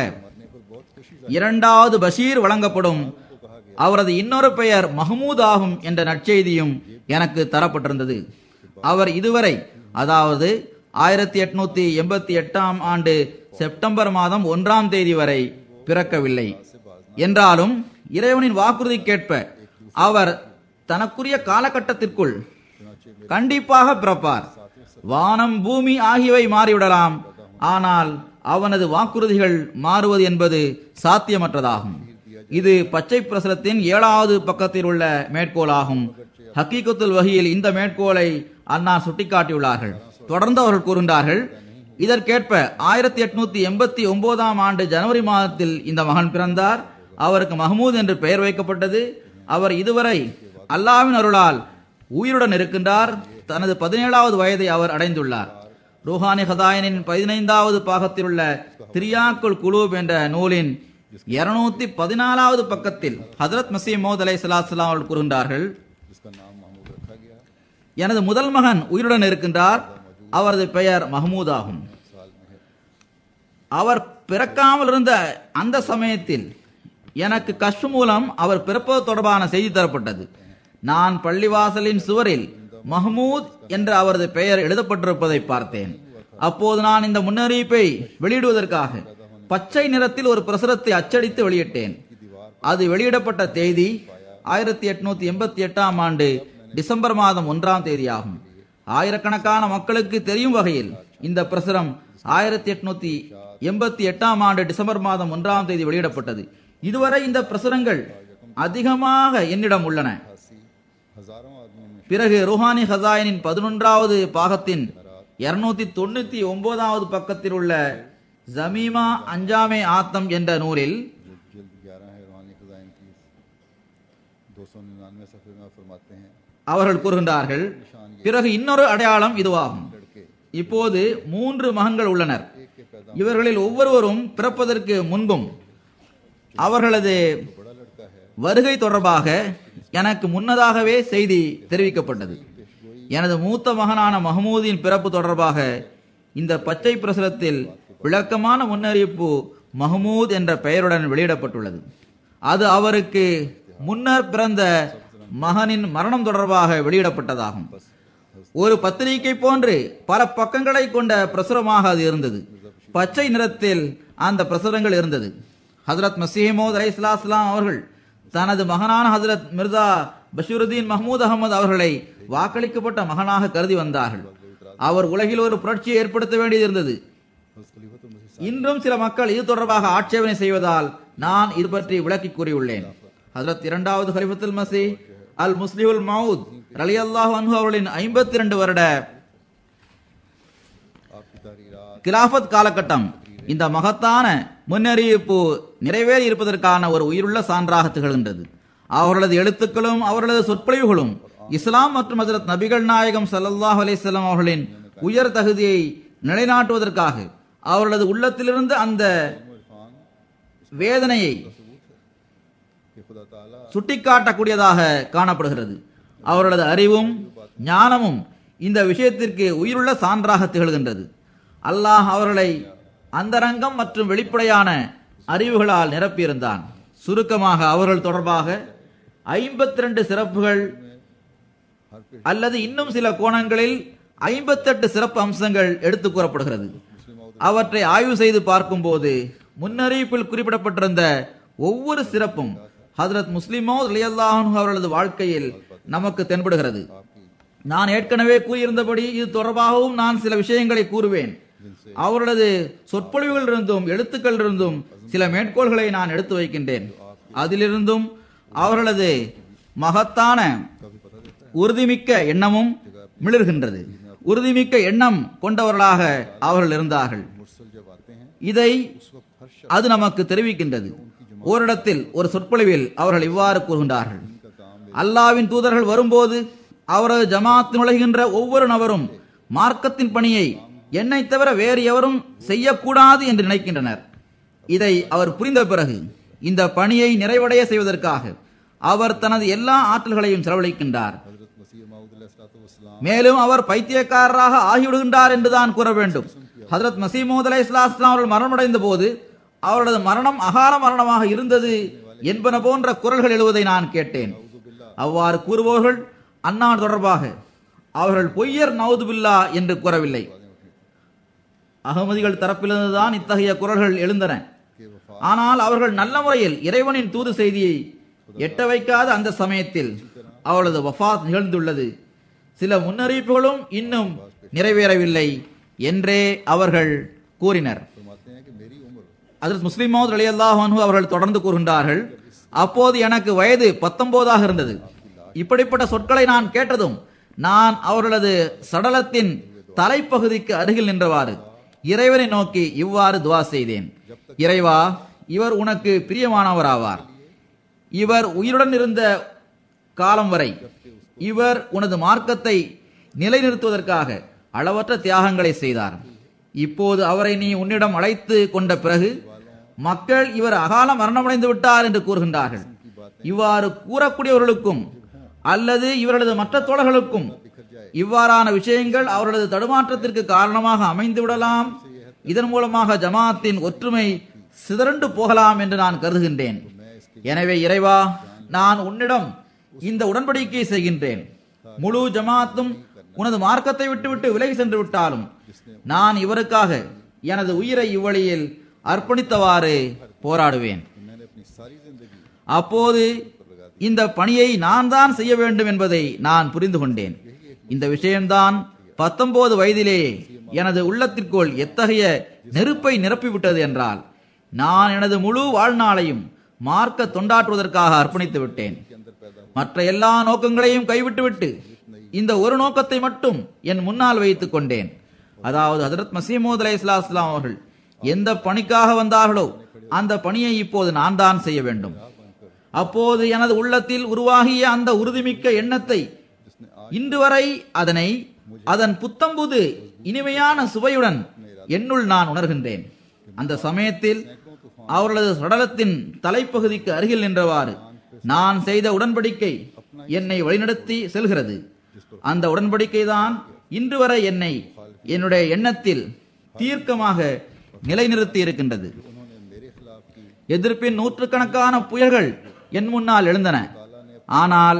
இரண்டாவது பஷீர் வழங்கப்படும், அவரது இன்னொரு பெயர் மஹமூத் ஆகும் என்ற நற்செய்தியும் எனக்கு தரப்பட்டிருந்தது. அவர் இதுவரை, அதாவது ஆயிரத்தி எட்நூத்தி எண்பத்தி எட்டாம் ஆண்டு செப்டம்பர் மாதம் ஒன்றாம் தேதி வரை பிறக்கவில்லை என்றாலும் இறைவனின் வாக்குறுதிக்கேற்ப அவர் தனக்குரிய காலகட்டத்திற்குள் கண்டிப்பாக பிறப்பார். வானம் பூமி ஆகியவை மாறிவிடலாம், ஆனால் அவனது வாக்குறுதிகள் மாறுவது என்பது சாத்தியமற்றதாகும். இது பச்சை பிரசுரத்தின் ஏழாவது பக்கத்தில் உள்ள மேற்கோளாகும். ஹக்கீகத்துல் வஹியில் இந்த மேற்கோளை அன்னார் சுட்டிக்காட்டியுள்ளார்கள். தொடர்ந்து அவர்கள் கூறுகின்றார்கள், இதற்கேற்ப ஆயிரத்தி எட்நூத்தி எண்பத்தி ஒன்பதாம் ஆண்டு ஜனவரி மாதத்தில் இந்த மகன் பிறந்தார். அவருக்கு மஹமூத் என்று பெயர் வைக்கப்பட்டது. அவர் இதுவரை அல்லாஹ்வின் அருளால் உயிருடன் இருக்கின்றார். தனது பதினேழாவது வயதை அவர் அடைந்துள்ளார். ரூஹானி ஹதாயினின் பதினைந்தாவது பாகத்தில் உள்ள திரியாக்குல் குலூப் என்ற நூலின் இருநூத்தி பதினாலாவது பக்கத்தில் ஹஜரத் மசீமோத் அலைஹிஸ்ஸலாம் அவர்கள் கூறுகின்றார்கள், எனது முதல் மகன் உயிருடன் இருக்கின்றார். அவரது பெயர் மஹமூத் ஆகும். அவர் பிறக்காமல் இருந்த அந்த சமயத்தில் எனக்கு கஷ்ஃப் மூலம் அவர் பிறப்பது தொடர்பான செய்தி தரப்பட்டது. நான் பள்ளிவாசலின் சுவரில் மஹமூத் என்ற அவரது பெயர் எழுதப்பட்டிருப்பதை பார்த்தேன். அப்போது நான் இந்த முன்னறிவிப்பை வெளியிடுவதற்காக பச்சை நிறத்தில் ஒரு பிரசுரத்தை அச்சடித்து வெளியிட்டேன். அது வெளியிடப்பட்ட தேதி ஆயிரத்தி எட்நூத்தி எண்பத்தி எட்டாம் ஆண்டு டிசம்பர் மாதம் ஒன்றாம் தேதி ஆகும். ஆயிரக்கணக்கான மக்களுக்கு தெரியும் வகையில் இந்த பிரசுரம் ஆயிரத்தி எட்நூத்தி எண்பத்தி எட்டாம் ஆண்டு டிசம்பர் மாதம் ஒன்றாம் தேதி வெளியிடப்பட்டது. இதுவரை இந்த பிரசுரங்கள் அதிகமாக என்னிடம் உள்ளன. பிறகு ரூஹானி ஹசாயினின் பதினொன்றாவது பாகத்தின் இருநூத்தி தொண்ணூத்தி ஒன்பதாவது பக்கத்தில் உள்ள ஜமீமா அஞ்சாமே ஆத்தம் என்ற நூலில் அவர்கள் கூறுகின்றார்கள், பிறகு இன்னொரு அடையாளம் இதுவாகும். இப்போது மூன்று மகன்கள் உள்ளனர். இவர்களில் ஒவ்வொருவரும் பிறப்பதற்கு முன்பும் அவர்களது வருகை தொடர்பாக எனக்கு முன்னதாகவே செய்தி தெரிவிக்கப்பட்டது. எனது மூத்த மகனான மஹமூதின் பிறப்பு தொடர்பாக இந்த பச்சை பிரசுரத்தில் விளக்கமான முன்னறிவிப்பு மஹமூத் என்ற பெயருடன் வெளியிடப்பட்டுள்ளது. அது அவருக்கு முன்னர் பிறந்த மகனின் மரணம் தொடர்பாக வெளியிடப்பட்டதாகும். ஒரு பத்திரிகை போன்று பல பக்கங்களை கொண்ட பிரசுரமாக அது இருந்தது. பச்சை நிறத்தில் அந்த பிரசுரங்கள் இருந்தது. ஹஜரத் மசீஹ் மவ்ஊத் அலைஹிஸ்ஸலாம் அவர்கள் தனது மகனான ஹஜரத் மிர்சா பஷீருதீன் மஹமூத் அகமது அவர்களை வாக்களிக்கப்பட்ட மகனாக கருதி வந்தார்கள். அவர் உலகில் ஒரு புரட்சியை ஏற்படுத்த வேண்டியது இருந்தது. இன்றும் சில மக்கள் இது தொடர்பாக ஆட்சேபனை செய்வதால் நான் இது பற்றி விளக்கி கூறியுள்ளேன். ஹஜரத் இரண்டாவது கலிஃபத்துல் மஸீஹ் அல் முஸ்லிஹுல் மவ்ஊத் ரலியல்லாஹு அன்ஹு அவர்களின் ஐம்பத்தி இரண்டு வருட கிலாஃபத் காலகட்டம் இந்த மகத்தான முன்னறிவிப்பு நிறைவேறி இருப்பதற்கான ஒரு உயிருள்ள சான்றாக திகழ்கின்றது. அவர்களது எழுத்துக்களும் அவர்களது சொற்பொழிவுகளும் இஸ்லாம் மற்றும் ஹஜரத் நபிகள் நாயகம் ஸல்லல்லாஹு அலைஹி வஸல்லம் அவர்களின் உயர் தகுதியை நிலைநாட்டுவதற்காக அவர்களது உள்ளத்திலிருந்து அந்த வேதனையை சுட்டிக்காட்டக்கூடியதாக காணப்படுகிறது. அவர்களது அறிவும் ஞானமும் இந்த விஷயத்திற்கு உயிருள்ள சான்றாக திகழ்கின்றது. அல்லாஹ் அவர்களை அந்தரங்கம் மற்றும் வெளிப்படையான அறிவுகளால் நிரப்பியிருந்தான். சுருக்கமாக அவர்கள் தொடர்பாக ஐம்பத்தி ரெண்டு சிறப்புகள் அல்லது இன்னும் சில கோணங்களில் ஐம்பத்தி எட்டு சிறப்பு அம்சங்கள் எடுத்து கூறப்படுகிறது. அவற்றை ஆய்வு செய்து பார்க்கும் போது முன்னறிவிப்பில் குறிப்பிடப்பட்டிருந்த ஒவ்வொரு சிறப்பும் ஹஜரத் முஸ்லிம் மவ்ஊத் ரலியல்லாஹு அன்ஹு அவர்களது வாழ்க்கையில் நமக்கு தென்படுகிறது. நான் ஏற்கனவே கூறியிருந்தபடி இது தொடர்பாகவும் நான் சில விஷயங்களை கூறுவேன். அவர்களது சொற்பொழிவுகளிலிருந்தும் எழுத்துக்களிலிருந்தும் சில மேற்கோள்களை நான் எடுத்து வைக்கின்றேன். அதிலிருந்தும் அவர்களது மகத்தான உறுதிமிக்க எண்ணமும் மிளர்கின்றது. உறுதிமிக்க எண்ணம் கொண்டவர்களாக அவர்கள் இருந்தார்கள். இதை அது நமக்கு தெரிவிக்கின்றது. ஓரிடத்தில் ஒரு சொற்பொழிவில் அவர்கள் இவ்வாறு கூறுகின்றார்கள், அல்லாவின் தூதர்கள் வரும்போது அவரது ஜமாத் நுழைகின்ற ஒவ்வொரு நபரும் மார்க்கத்தின் பணியை என்னை தவிர வேறு எவரும் செய்யக்கூடாது என்று நினைக்கின்றனர். இதை அவர் புரிந்த பிறகு இந்த பணியை நிறைவடைய செய்வதற்காக அவர் தனது எல்லா ஆற்றல்களையும் செலவழிக்கின்றார். மேலும் அவர் பைத்தியக்காரராக ஆகிவிடுகின்றார் என்றுதான் கூற வேண்டும். ஹஜரத் மஸீஹ் மவ்ஊத் அலைஹிஸ்ஸலாம் அவர்கள் மரணமடைந்த போது அவர்களது மரணம் அகால மரணமாக இருந்தது என்பன போன்ற குரல்கள் எழுவதை நான் கேட்டேன். அவ்வாறு கூறுபவர்கள் அன்னார் தொடர்பாக அவர்கள் பொய்யர் நவுது பில்லா என்று கூறவில்லை. அகமதிகள் தரப்பிலிருந்துதான் இத்தகைய குரல்கள் எழுந்தன. ஆனால் அவர்கள் நல்ல முறையில் இறைவனின் தூது செய்தியை எட்ட வைக்காத அந்த சமயத்தில் அவளது வஃபாத் நிகழ்ந்துள்ளது. சில முன்னறிவிப்புகளும் இன்னும் நிறைவேறவில்லை என்றே அவர்கள் கூறினர். ஹஜ்ரத் முஸ்லிம் மவ்ஊத் ரலியல்லாஹு அன்ஹு அவர்கள் தொடர்ந்து கூறுகின்றார்கள், அப்போது எனக்கு வயது பத்தொன்பதாக இருந்தது. இப்படிப்பட்ட சொற்களை நான் கேட்டதும் நான் அவர்களது சடலத்தின் தலைப்பகுதிக்கு அருகில் நின்றவாறு இறைவனை நோக்கி இவ்வாறு துவா செய்தேன், இறைவா, இவர் உனக்கு பிரியமானவராவார். இவர் உயிருடன் இருந்த காலம் வரை இவர் உனது மார்க்கத்தை நிலைநிறுத்துவதற்காக அளவற்ற தியாகங்களை செய்தார். இப்போது அவரை நீ உன்னிடம் அழைத்து கொண்ட பிறகு மக்கள் இவர் அகால மரணமடைந்து விட்டார் என்று கூறுகின்றார்கள். இவ்வாறு கூறக்கூடியவர்களுக்கும் அல்லது இவர்களது மற்ற தோழர்களுக்கும் இவ்வாறான விஷயங்கள் அவர்களது தடுமாற்றத்திற்கு காரணமாக அமைந்து விடலாம். இதன் மூலமாக ஜமாத்தின் ஒற்றுமை சிதறண்டு போகலாம் என்று நான் கருதுகின்றேன். எனவே இறைவா, நான் உன்னிடம் இந்த உடன்படிக்கை செய்கின்றேன். முழு ஜமாத்தும் உனது மார்க்கத்தை விட்டுவிட்டு விலகி சென்று விட்டாலும் நான் இவருக்காக எனது உயிரை இவ்வழியில் அர்ப்பணித்தவாறு போராடுவேன். मैंने अपनी सारी जिंदगी அப்போது இந்த பணியை நான் தான் செய்ய வேண்டும் என்பதை நான் புரிந்து கொண்டேன். இந்த விஷயம்தான் பத்தொன்பது வயதிலே எனது உள்ளத்திற்குள் எத்தகைய நெருப்பை நிரப்பிவிட்டது என்றால், நான் எனது முழு வாழ்நாளையும் மார்க்க தொண்டாற்றுவதற்காக அர்ப்பணித்து விட்டேன். மற்ற எல்லா நோக்கங்களையும் கைவிட்டுவிட்டு இந்த ஒரு நோக்கத்தை மட்டும் என் முன்னால் வைத்துக் கொண்டேன். அதாவது ஹஜ்ரத் மஸீஹ் மவ்ஊத் அலைஹிஸ்ஸலாத்து வஸ்ஸலாம் அவர்கள் எந்த பணிக்காக வந்தார்களோ அந்த பணியை இப்போது நான் தான் செய்ய வேண்டும். அப்போது எனது உள்ளத்தில் உருவாகிய அந்த உறுதிமிக்க எண்ணத்தை இன்று வரை அதனை அதன் புத்தம்புது இனிமையான சுவையுடன் என்னுள் நான் உணர்கின்றேன். அந்த சமயத்தில் அவர்களது சடலத்தின் தலைப்பகுதிக்கு அருகில் நின்றவாறு நான் செய்த உடன்படிக்கை என்னை வழிநடத்தி செல்கிறது. அந்த உடன்படிக்கை தான் இன்று வரை என்னை என்னுடைய எண்ணத்தில் தீர்க்கமாக நிலைநிறுத்தி இருக்கின்றது. எதிர்ப்பின் நூற்றுக்கணக்கான புயல்கள் என் முன்னால் எழுந்தன. ஆனால்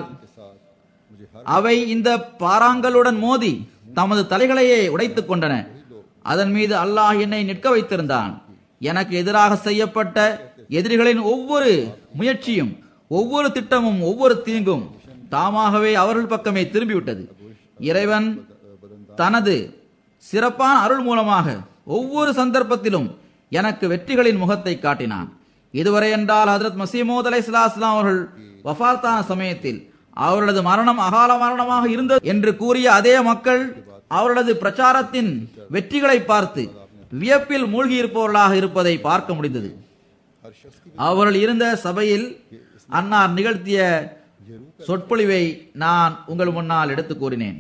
அவை இந்த பாறாங்களுடன் மோதி தமது தலைகளையே உடைத்துக் கொண்டன. அதன் மீது அல்லாஹ் என்னை நிற்க வைத்திருந்தான். எனக்கு எதிராக செய்யப்பட்ட எதிரிகளின் ஒவ்வொரு முயற்சியும், ஒவ்வொரு திட்டமும், ஒவ்வொரு தீங்கும் தாமாகவே அவர்கள் பக்கமே திரும்பிவிட்டது. இறைவன் தனது சிறப்பான அருள் மூலமாக ஒவ்வொரு சந்தர்ப்பத்திலும் எனக்கு வெற்றிகளின் முகத்தை காட்டினான். இதுவரை என்றால் ஹஜ்ரத் மஸீஹ் மவ்ஊத் அலைஹிஸ்ஸலாத்து வஸ்ஸலாம் அவர்கள் வஃபாத்தான சமயத்தில் அவர்களது மரணம் அகால மரணமாக இருந்தது என்று கூறிய அதே மக்கள் அவர்களது பிரச்சாரத்தின் வெற்றிகளை பார்த்து வியப்பில் மூழ்கி இருப்பவர்களாக இருப்பதை பார்க்க முடிந்தது. அவர்கள் இருந்த சபையில் அன்னார் நிகழ்த்திய சொற்பொழிவை நான் உங்கள் முன்னால் எடுத்து கூறினேன்.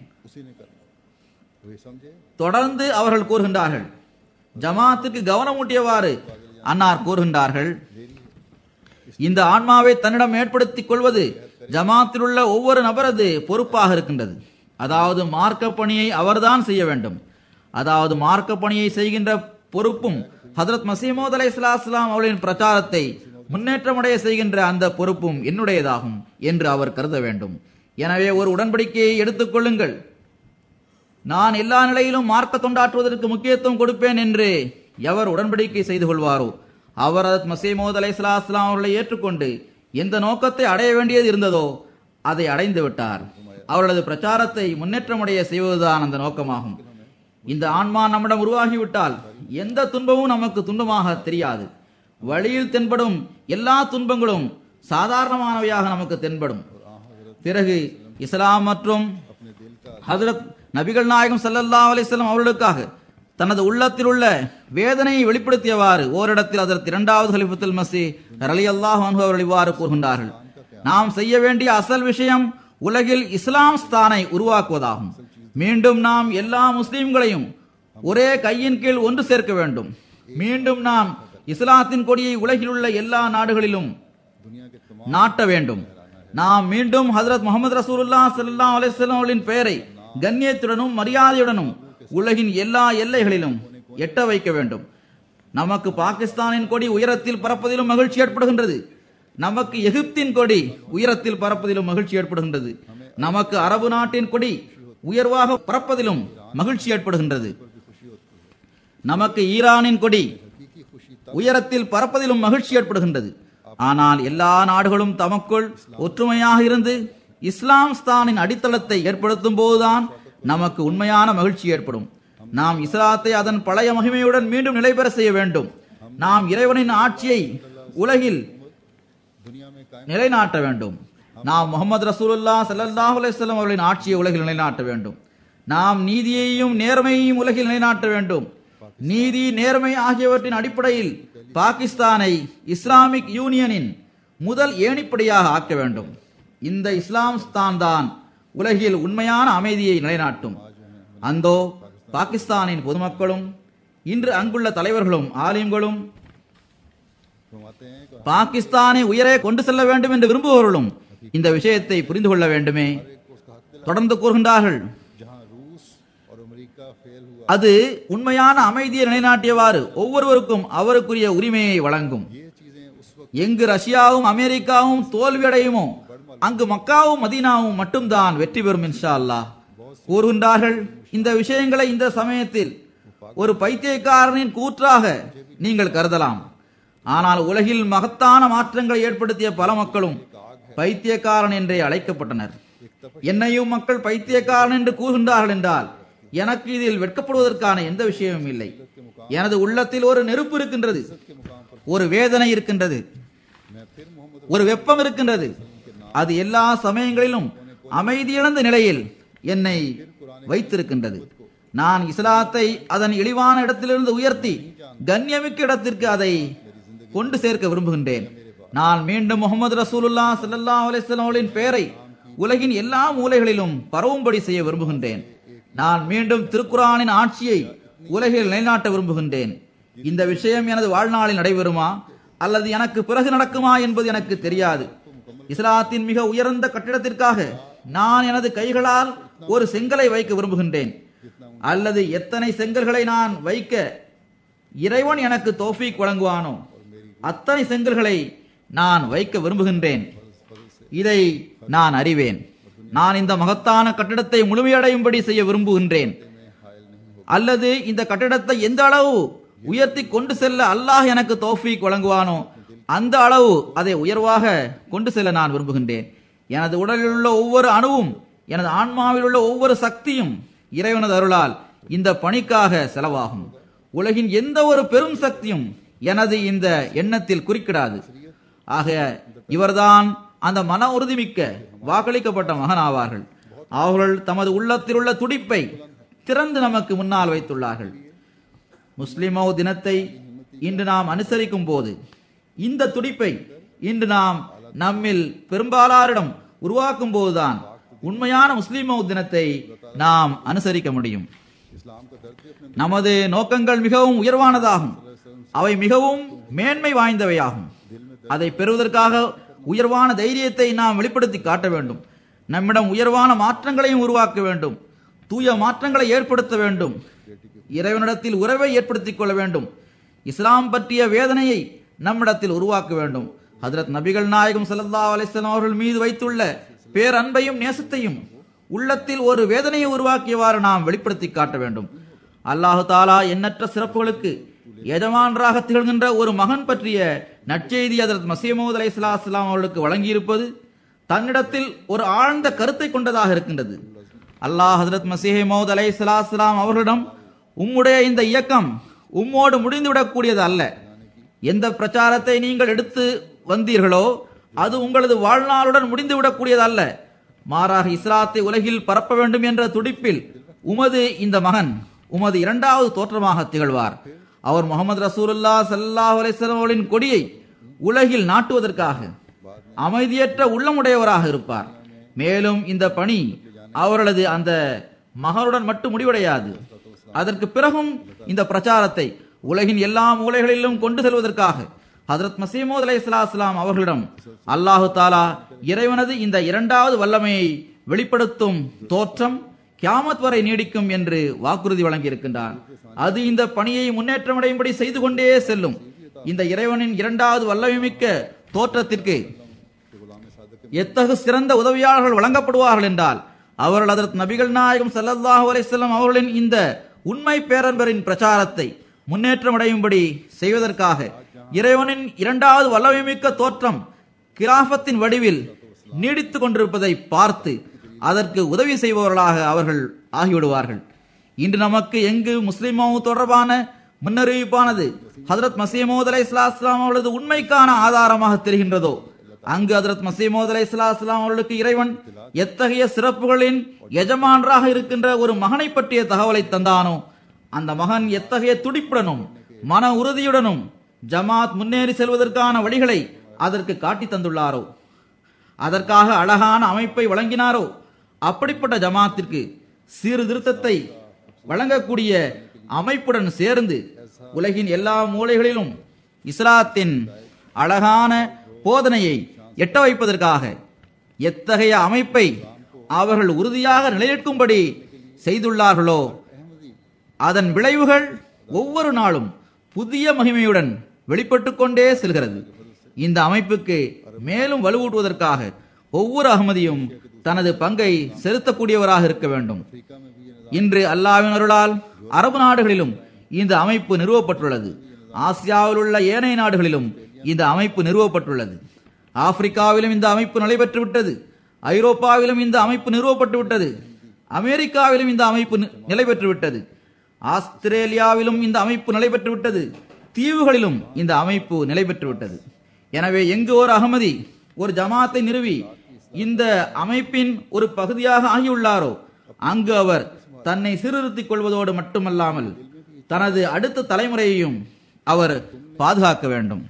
தொடர்ந்து அவர்கள் கூறுகின்றார்கள், ஜமாத்துக்கு கவனமூட்டியவாறு அன்னார் கூறுகின்றார்கள், இந்த ஆன்மாவை தன்னிடம் ஏற்படுத்திக் கொள்வது ஜமாத்தில் உள்ள ஒவ்வொரு நபரது பொறுப்பாக இருக்கின்றது. அதாவது மார்க்க பணியை அவர்தான் செய்ய வேண்டும். அதாவது மார்க்க பணியை செய்கின்ற பொறுப்பும் ஹஜ்ரத் மஸீஹ் மவ்ஊத் அலைஹிஸ்ஸலாத்து வஸ்ஸலாம் அவர்களின் பிரச்சாரத்தை முன்னேற்றமடைய செய்கின்ற அந்த பொறுப்பும் என்னுடையதாகும் என்று அவர் கருத வேண்டும். எனவே ஒரு உடன்படிக்கையை எடுத்துக் கொள்ளுங்கள். நான் எல்லா நிலையிலும் மார்க்க தொண்டாற்றுவதற்கு முக்கியத்துவம் கொடுப்பேன் என்று எவர் உடன்படிக்கை செய்து கொள்வாரோ அவர் ஹஜ்ரத் மஸீஹ் மவ்ஊத் அலைஹிஸ்ஸலாத்து வஸ்ஸலாம் அவர்களை ஏற்றுக்கொண்டு எந்த நோக்கத்தை அடைய வேண்டியது இருந்ததோ அதை அடைந்து விட்டார். அவர்களது பிரச்சாரத்தை முன்னேற்றமடைய செய்வதுதான் அந்த நோக்கமாகும். இந்த ஆன்மா நம்மிடம் உருவாகிவிட்டால் எந்த துன்பமும் நமக்கு துன்பமாக தெரியாது. வழியில் தென்படும் எல்லா துன்பங்களும் சாதாரணமானவையாக நமக்கு தென்படும். பிறகு இஸ்லாம் மற்றும் ஹஜ்ரத் நபிகள் நாயகம் ஸல்லல்லாஹு அலைஹி வஸல்லம் அவர்களுக்காக தனது உள்ளத்தில் உள்ள வேதனையை வெளிப்படுத்தியவாறு ஓரிடத்தில் ஹஜ்ரத் இரண்டாவது ஹலிஃபத்துல் மஸீஹ் ரலியல்லாஹு அன்ஹு அவர்கள் இவ்வாறு கூறுகின்றார்கள், நாம் செய்ய வேண்டிய அசல் விஷயம் உலகில் இஸ்லாம் ஸ்தானை உருவாக்குவதாகும். மீண்டும் நாம் எல்லா முஸ்லிம்களையும் ஒரே கையின் கீழ் ஒன்று சேர்க்க வேண்டும். மீண்டும் நாம் இஸ்லாத்தின் கொடியை உலகில் உள்ள எல்லா நாடுகளிலும் நாட்ட வேண்டும். நாம் மீண்டும் ஹஜ்ரத் முஹம்மது ரசூலுல்லாஹ் ஸல்லல்லாஹு அலைஹி வஸல்லம் அவர்களின் பெயரை கண்ணியத்துடனும் மரியாதையுடனும் உலகின் எல்லா எல்லைகளிலும் எட்ட வைக்க வேண்டும். நமக்கு பாகிஸ்தானின் கொடி உயரத்தில் பறப்பதிலும் மகிழ்ச்சி ஏற்படுகின்றது. நமக்கு எகிப்தின் கொடி உயரத்தில் பறப்பதிலும் மகிழ்ச்சி ஏற்படுகின்றது. நமக்கு அரபு நாட்டின் கொடி உயர்வாக பறப்பதிலும் மகிழ்ச்சி ஏற்படுகின்றது. நமக்கு ஈரானின் கொடி உயரத்தில் பறப்பதிலும் மகிழ்ச்சி ஏற்படுகின்றது. ஆனால் எல்லா நாடுகளும் தமக்குள் ஒற்றுமையாக இருந்து இஸ்லாம் ஸ்தானின் அடித்தளத்தை ஏற்படுத்தும் போதுதான் நமக்கு உண்மையான மகிழ்ச்சி ஏற்படும். நாம் இஸ்லாத்தை அதன் பழைய மகிமையுடன் மீண்டும் நிலை பெற செய்ய வேண்டும். நாம் இறைவனின் ஆட்சியை உலகில் நிலைநாட்ட வேண்டும். நாம் முஹம்மது ரசூலுல்லாஹ் ஸல்லல்லாஹு அலைஹி வஸல்லம் அவர்களின் ஆட்சியை உலகில் நிலைநாட்ட வேண்டும். நாம் நீதியையும் நேர்மையையும் உலகில் நிலைநாட்ட வேண்டும். நீதி, நேர்மை ஆகியவற்றின் அடிப்படையில் பாகிஸ்தானை இஸ்லாமிக் யூனியனின் முதல் ஏணிப்படியாக ஆக்க வேண்டும். இந்த இஸ்லாம் ஸ்தான் தான் உலகில் உண்மையான அமைதியை நிலைநாட்டும். அந்தோ பாகிஸ்தானின் பொதுமக்களும் இன்று அங்குள்ள தலைவர்களும் ஆலிம்களும் பாகிஸ்தானை உயரே கொண்டு செல்ல வேண்டும் என்று விரும்புபவர்களும் இந்த விஷயத்தை புரிந்து கொள்ள வேண்டுமே. தொடர்ந்து கூறுகின்றார்கள், அது உண்மையான அமைதியை நிலைநாட்டியவாறு ஒவ்வொருவருக்கும் அவருக்குரிய உரிமையை வழங்கும். எங்கு ரஷ்யாவும் அமெரிக்காவும் தோல்வியடையுமோ அங்கு மக்காவும் மதீனாவும் மட்டும்தான் வெற்றி பெறும் இன்ஷா அல்லாஹ் கூறுகின்றார்கள். இந்த விஷயங்களை இந்த சமயத்தில் ஒரு பைத்தியக்காரனின் கூற்றாக நீங்கள் கருதலாம். ஆனால் உலகில் மகத்தான மாற்றங்களை ஏற்படுத்திய பல மக்களும் பைத்தியக்காரன் என்றே அழைக்கப்பட்டனர். என்னையும் மக்கள் பைத்தியக்காரன் என்று கூறுகின்றார்கள் என்றால் எனக்கு இதில் வெட்கப்படுவதற்கான எந்த விஷயமும் இல்லை. எனது உள்ளத்தில் ஒரு நெருப்பு இருக்கின்றது, ஒரு வேதனை இருக்கின்றது, ஒரு வெப்பம் இருக்கின்றது. அது எல்லா சமயங்களிலும் அமைதியிழந்த நிலையில் என்னை வைத்திருக்கின்றது. நான் இஸ்லாத்தை அதன் இழிவான இடத்திலிருந்து உயர்த்தி கண்ணியமிக்க இடத்திற்கு அதை கொண்டு சேர்க்க விரும்புகின்றேன். நான் மீண்டும் முகமது ரசூலுல்லாஹ் ஸல்லல்லாஹு அலைஹி வஸல்லம் அவர்களின் பெயரை உலகின் எல்லா மூலைகளிலும் பரவும்படி செய்ய விரும்புகின்றேன். நான் மீண்டும் திருக்குர்ஆனின் ஆட்சியை உலகில் நிலைநாட்ட விரும்புகின்றேன். இந்த விஷயம் எனது வாழ்நாளில் நடைபெறுமா அல்லது எனக்கு பிறகு நடக்குமா என்பது எனக்கு தெரியாது. இஸ்லாத்தின் மிக உயர்ந்த கட்டிடத்திற்காக நான் எனது கைகளால் ஒரு செங்கலை வைக்க விரும்புகின்றேன். அல்லது எத்தனை செங்கல்களை நான் வைக்க இறைவன் எனக்கு தௌஃபீக் வழங்குவானோ அத்தனை செங்கல்களை நான் வைக்க விரும்புகின்றேன். இதை நான் அறிவேன். நான் இந்த மகத்தான கட்டிடத்தை முழுமையடையும்படி செய்ய விரும்புகின்றேன். அல்லது இந்த கட்டிடத்தை எந்த அளவு உயர்த்தி கொண்டு செல்ல அல்லாஹ் எனக்கு தௌஃபீக் வழங்குவானோ அந்த அளவு அதை உயர்வாக கொண்டு செல்ல நான் விரும்புகின்றேன். எனது உடலில் உள்ள ஒவ்வொரு அணுவும், எனது ஆன்மாவில் உள்ள ஒவ்வொரு சக்தியும் இறைவனது அருளால் இந்த பணிக்காக செலவாகும். உலகின் எந்த ஒரு பெரும் சக்தியும் எனது இந்த எண்ணத்தில் குறுக்கிடாது. ஆக இவர்தான் அந்த மன உறுதிமிக்க வாக்களிக்கப்பட்ட மகன் ஆவார்கள். அவர்கள் தமது உள்ளத்தில் உள்ள துடிப்பை திறந்து நமக்கு முன்னால் வைத்துள்ளார்கள். முஸ்லிமோ தினத்தை இன்று நாம் அனுசரிக்கும் போது இந்த துடிப்பை இன்று நாம் நம்மில் பெரும்பாலாரிடம் உருவாக்கும் போதுதான் உண்மையான முஸ்லிமோ தினத்தை நாம் அனுசரிக்க முடியும். நமது நோக்கங்கள் மிகவும் உயர்வானதாகும். அவை மிகவும் மேன்மை வாய்ந்தவையாகும். அதை பெறுவதற்காக உயர்வான தைரியத்தை நாம் வெளிப்படுத்தி காட்ட வேண்டும். நம்மிடம் உயர்வான மாற்றங்களையும் உருவாக்க வேண்டும். தூய மாற்றங்களை ஏற்படுத்த வேண்டும். இறைவனிடத்தில் உறவை ஏற்படுத்திக் கொள்ள வேண்டும். இஸ்லாம் பற்றிய வேதனையை நம்மிடத்தில் உருவாக்க வேண்டும். ஹஜ்ரத் நபிகள் நாயகம் ஸல்லல்லாஹு அலைஹி வஸல்லம் அவர்கள் மீது வைத்துள்ள பேரன்பையும் நேசத்தையும் உள்ளத்தில் ஒரு வேதனையை உருவாக்கியவாறு நாம் வெளிப்படுத்தி காட்ட வேண்டும். அல்லாஹு தாலா எண்ணற்ற சிறப்புகளுக்கு எஜமானராக திகழ்கின்ற ஒரு மகன் பற்றிய நற்செய்தி ஹஜ்ரத் மஸீஹ் மவ்ஊத் அலைஹிஸ்ஸலாத்து வஸ்ஸலாம் அவர்களுக்கு வழங்கியிருப்பது தன்னிடத்தில் ஒரு ஆழ்ந்த கருத்தை கொண்டதாக இருக்கின்றது. அல்லாஹ் ஹஜ்ரத் மஸீஹ் மவ்ஊத் அலைஹிஸ்ஸலாத்து வஸ்ஸலாம் அவர்களிடம் உம்முடைய இந்த இயக்கம் உம்மோடு முடிந்துவிடக்கூடியது அல்ல. எந்த பிரச்சாரத்தை நீங்கள் எடுத்து வந்தீர்களோ அது உங்களது வாழ்நாளுடன் முடிந்துவிடக்கூடியது அல்ல. மாறாக இஸ்லாத்தை உலகில் பரப்ப வேண்டும் என்ற துடிப்பில் உமது இந்த மகன் உமது இரண்டாவது தோற்றமாக திகழ்வார். அவர் முகமது ரசூலுல்லாஹ் ஸல்லல்லாஹு அலைஹி வஸல்லம் அவர்களின் கொடியை உலகில் நாட்டுவதற்காக அமைதியற்ற உள்ளமுடையவராக இருப்பார். மேலும் இந்த பணி அவர்களது அந்த மகனுடன் மட்டும் முடிவடையாது. அதற்கு பிறகும் இந்த பிரச்சாரத்தை உலகின் எல்லா மூலைகளிலும் கொண்டு செல்வதற்காக ஹஜ்ரத் மஸீஹ் மவ்ஊத் அலைஹிஸ்ஸலாத்து வஸ்ஸலாம் அவர்களிடம் அல்லாஹு தாலா இறைவனது இந்த இரண்டாவது வல்லமையை வெளிப்படுத்தும் தோற்றம் கியாமத் வரை நீடிக்கும் என்று வாக்குறுதி வழங்கி இருக்கின்றார். அது இந்த பணியை முன்னேற்றமடையும்படி செய்து கொண்டே செல்லும். இந்த இறைவனின் இரண்டாவது வல்லமை மிக்க தோற்றத்திற்கு எத்தகு சிறந்த உதவியாளர்கள் வழங்கப்படுவார்கள் என்றால் அவர்கள் ஹஜ்ரத் நபிகள் நாயகம் ஸல்லல்லாஹு அலைஹி வஸல்லம் அவர்களின் இந்த உண்மை பேரன்பரின் பிரச்சாரத்தை முன்னேற்றமடையும்படி செய்வதற்காக இறைவனின் இரண்டாவது வல்லமை மிக்க தோற்றம் கிலாஃபத்தின் வடிவில் நீடித்துக் கொண்டிருப்பதை பார்த்து அதற்கு உதவி செய்பவர்களாக அவர்கள் ஆகிவிடுவார்கள். இன்று நமக்கு எங்கு முஸ்லிமோ தொடர்பான முன்னறிவிப்பானது ஹஜ்ரத் மஸீஹ் மவ்ஊத் அலைஹிஸ்ஸலாத்து வஸ்ஸலாம் அவர்களது உண்மைக்கான ஆதாரமாக தெரிகின்றதோ அங்கு ஹஜ்ரத் மஸீஹ் மவ்ஊத் அலைஹிஸ்ஸலாத்து வஸ்ஸலாம் அவர்களுக்கு இறைவன் எத்தகைய சிறப்புகளின் எஜமானராக இருக்கின்ற ஒரு மகனை பற்றிய தகவலை தந்தானோ அந்த மகன் எத்தகைய துடிப்புடனும் மன உறுதியுடனும் ஜமாத் முன்னேறி செல்வதற்கான வழிகளை அதற்கு காட்டி தந்துள்ளாரோ அதற்காக அழகான அமைப்பை வழங்கினாரோ அப்படிப்பட்ட ஜமாத்திற்கு சீர்திருத்தத்தை வழங்கக்கூடிய அமைப்புடன் சேர்ந்து உலகின் எல்லா மூலைகளிலும் இஸ்லாத்தின் அழகான போதனையை எட்ட வைப்பதற்காக எத்தகைய அமைப்பை அவர்கள் உறுதியாக நிலைநிற்கும்படி செய்துள்ளார்களோ அதன் விளைவுகள் ஒவ்வொரு நாளும் புதிய மகிமையுடன் வெளிப்பட்டு கொண்டே செல்கிறது. இந்த அமைப்புக்கு மேலும் வலுவூட்டுவதற்காக ஒவ்வொரு அகமதியும் தனது பங்கை செலுத்தக்கூடியவராக இருக்க வேண்டும். இன்று அல்லாஹ்வின் அருளால் அரபு நாடுகளிலும் இந்த அமைப்பு நிறுவப்பட்டுள்ளது. ஆசியாவில் உள்ள ஏனைய நாடுகளிலும் இந்த அமைப்பு நிறுவப்பட்டுள்ளது. ஆப்பிரிக்காவிலும் இந்த அமைப்பு நடைபெற்று விட்டது. ஐரோப்பாவிலும் இந்த அமைப்பு நிறுவப்பட்டு விட்டது. அமெரிக்காவிலும் இந்த அமைப்பு நிலை பெற்று விட்டது. ஆஸ்திரேலியாவிலும் இந்த அமைப்பு நிலை பெற்று விட்டது. தீவுகளிலும் இந்த அமைப்பு நிலை பெற்று விட்டது. எனவே எங்கு ஒரு அகமதி ஒரு ஜமாத்தை நிறுவி இந்த அமைப்பின் ஒரு பகுதியாக ஆகியுள்ளாரோ அங்கு அவர் தன்னை சீர்திருத்திக் கொள்வதோடு மட்டுமல்லாமல் தனது அடுத்த தலைமுறையையும் அவர் பாதுகாக்க வேண்டும்.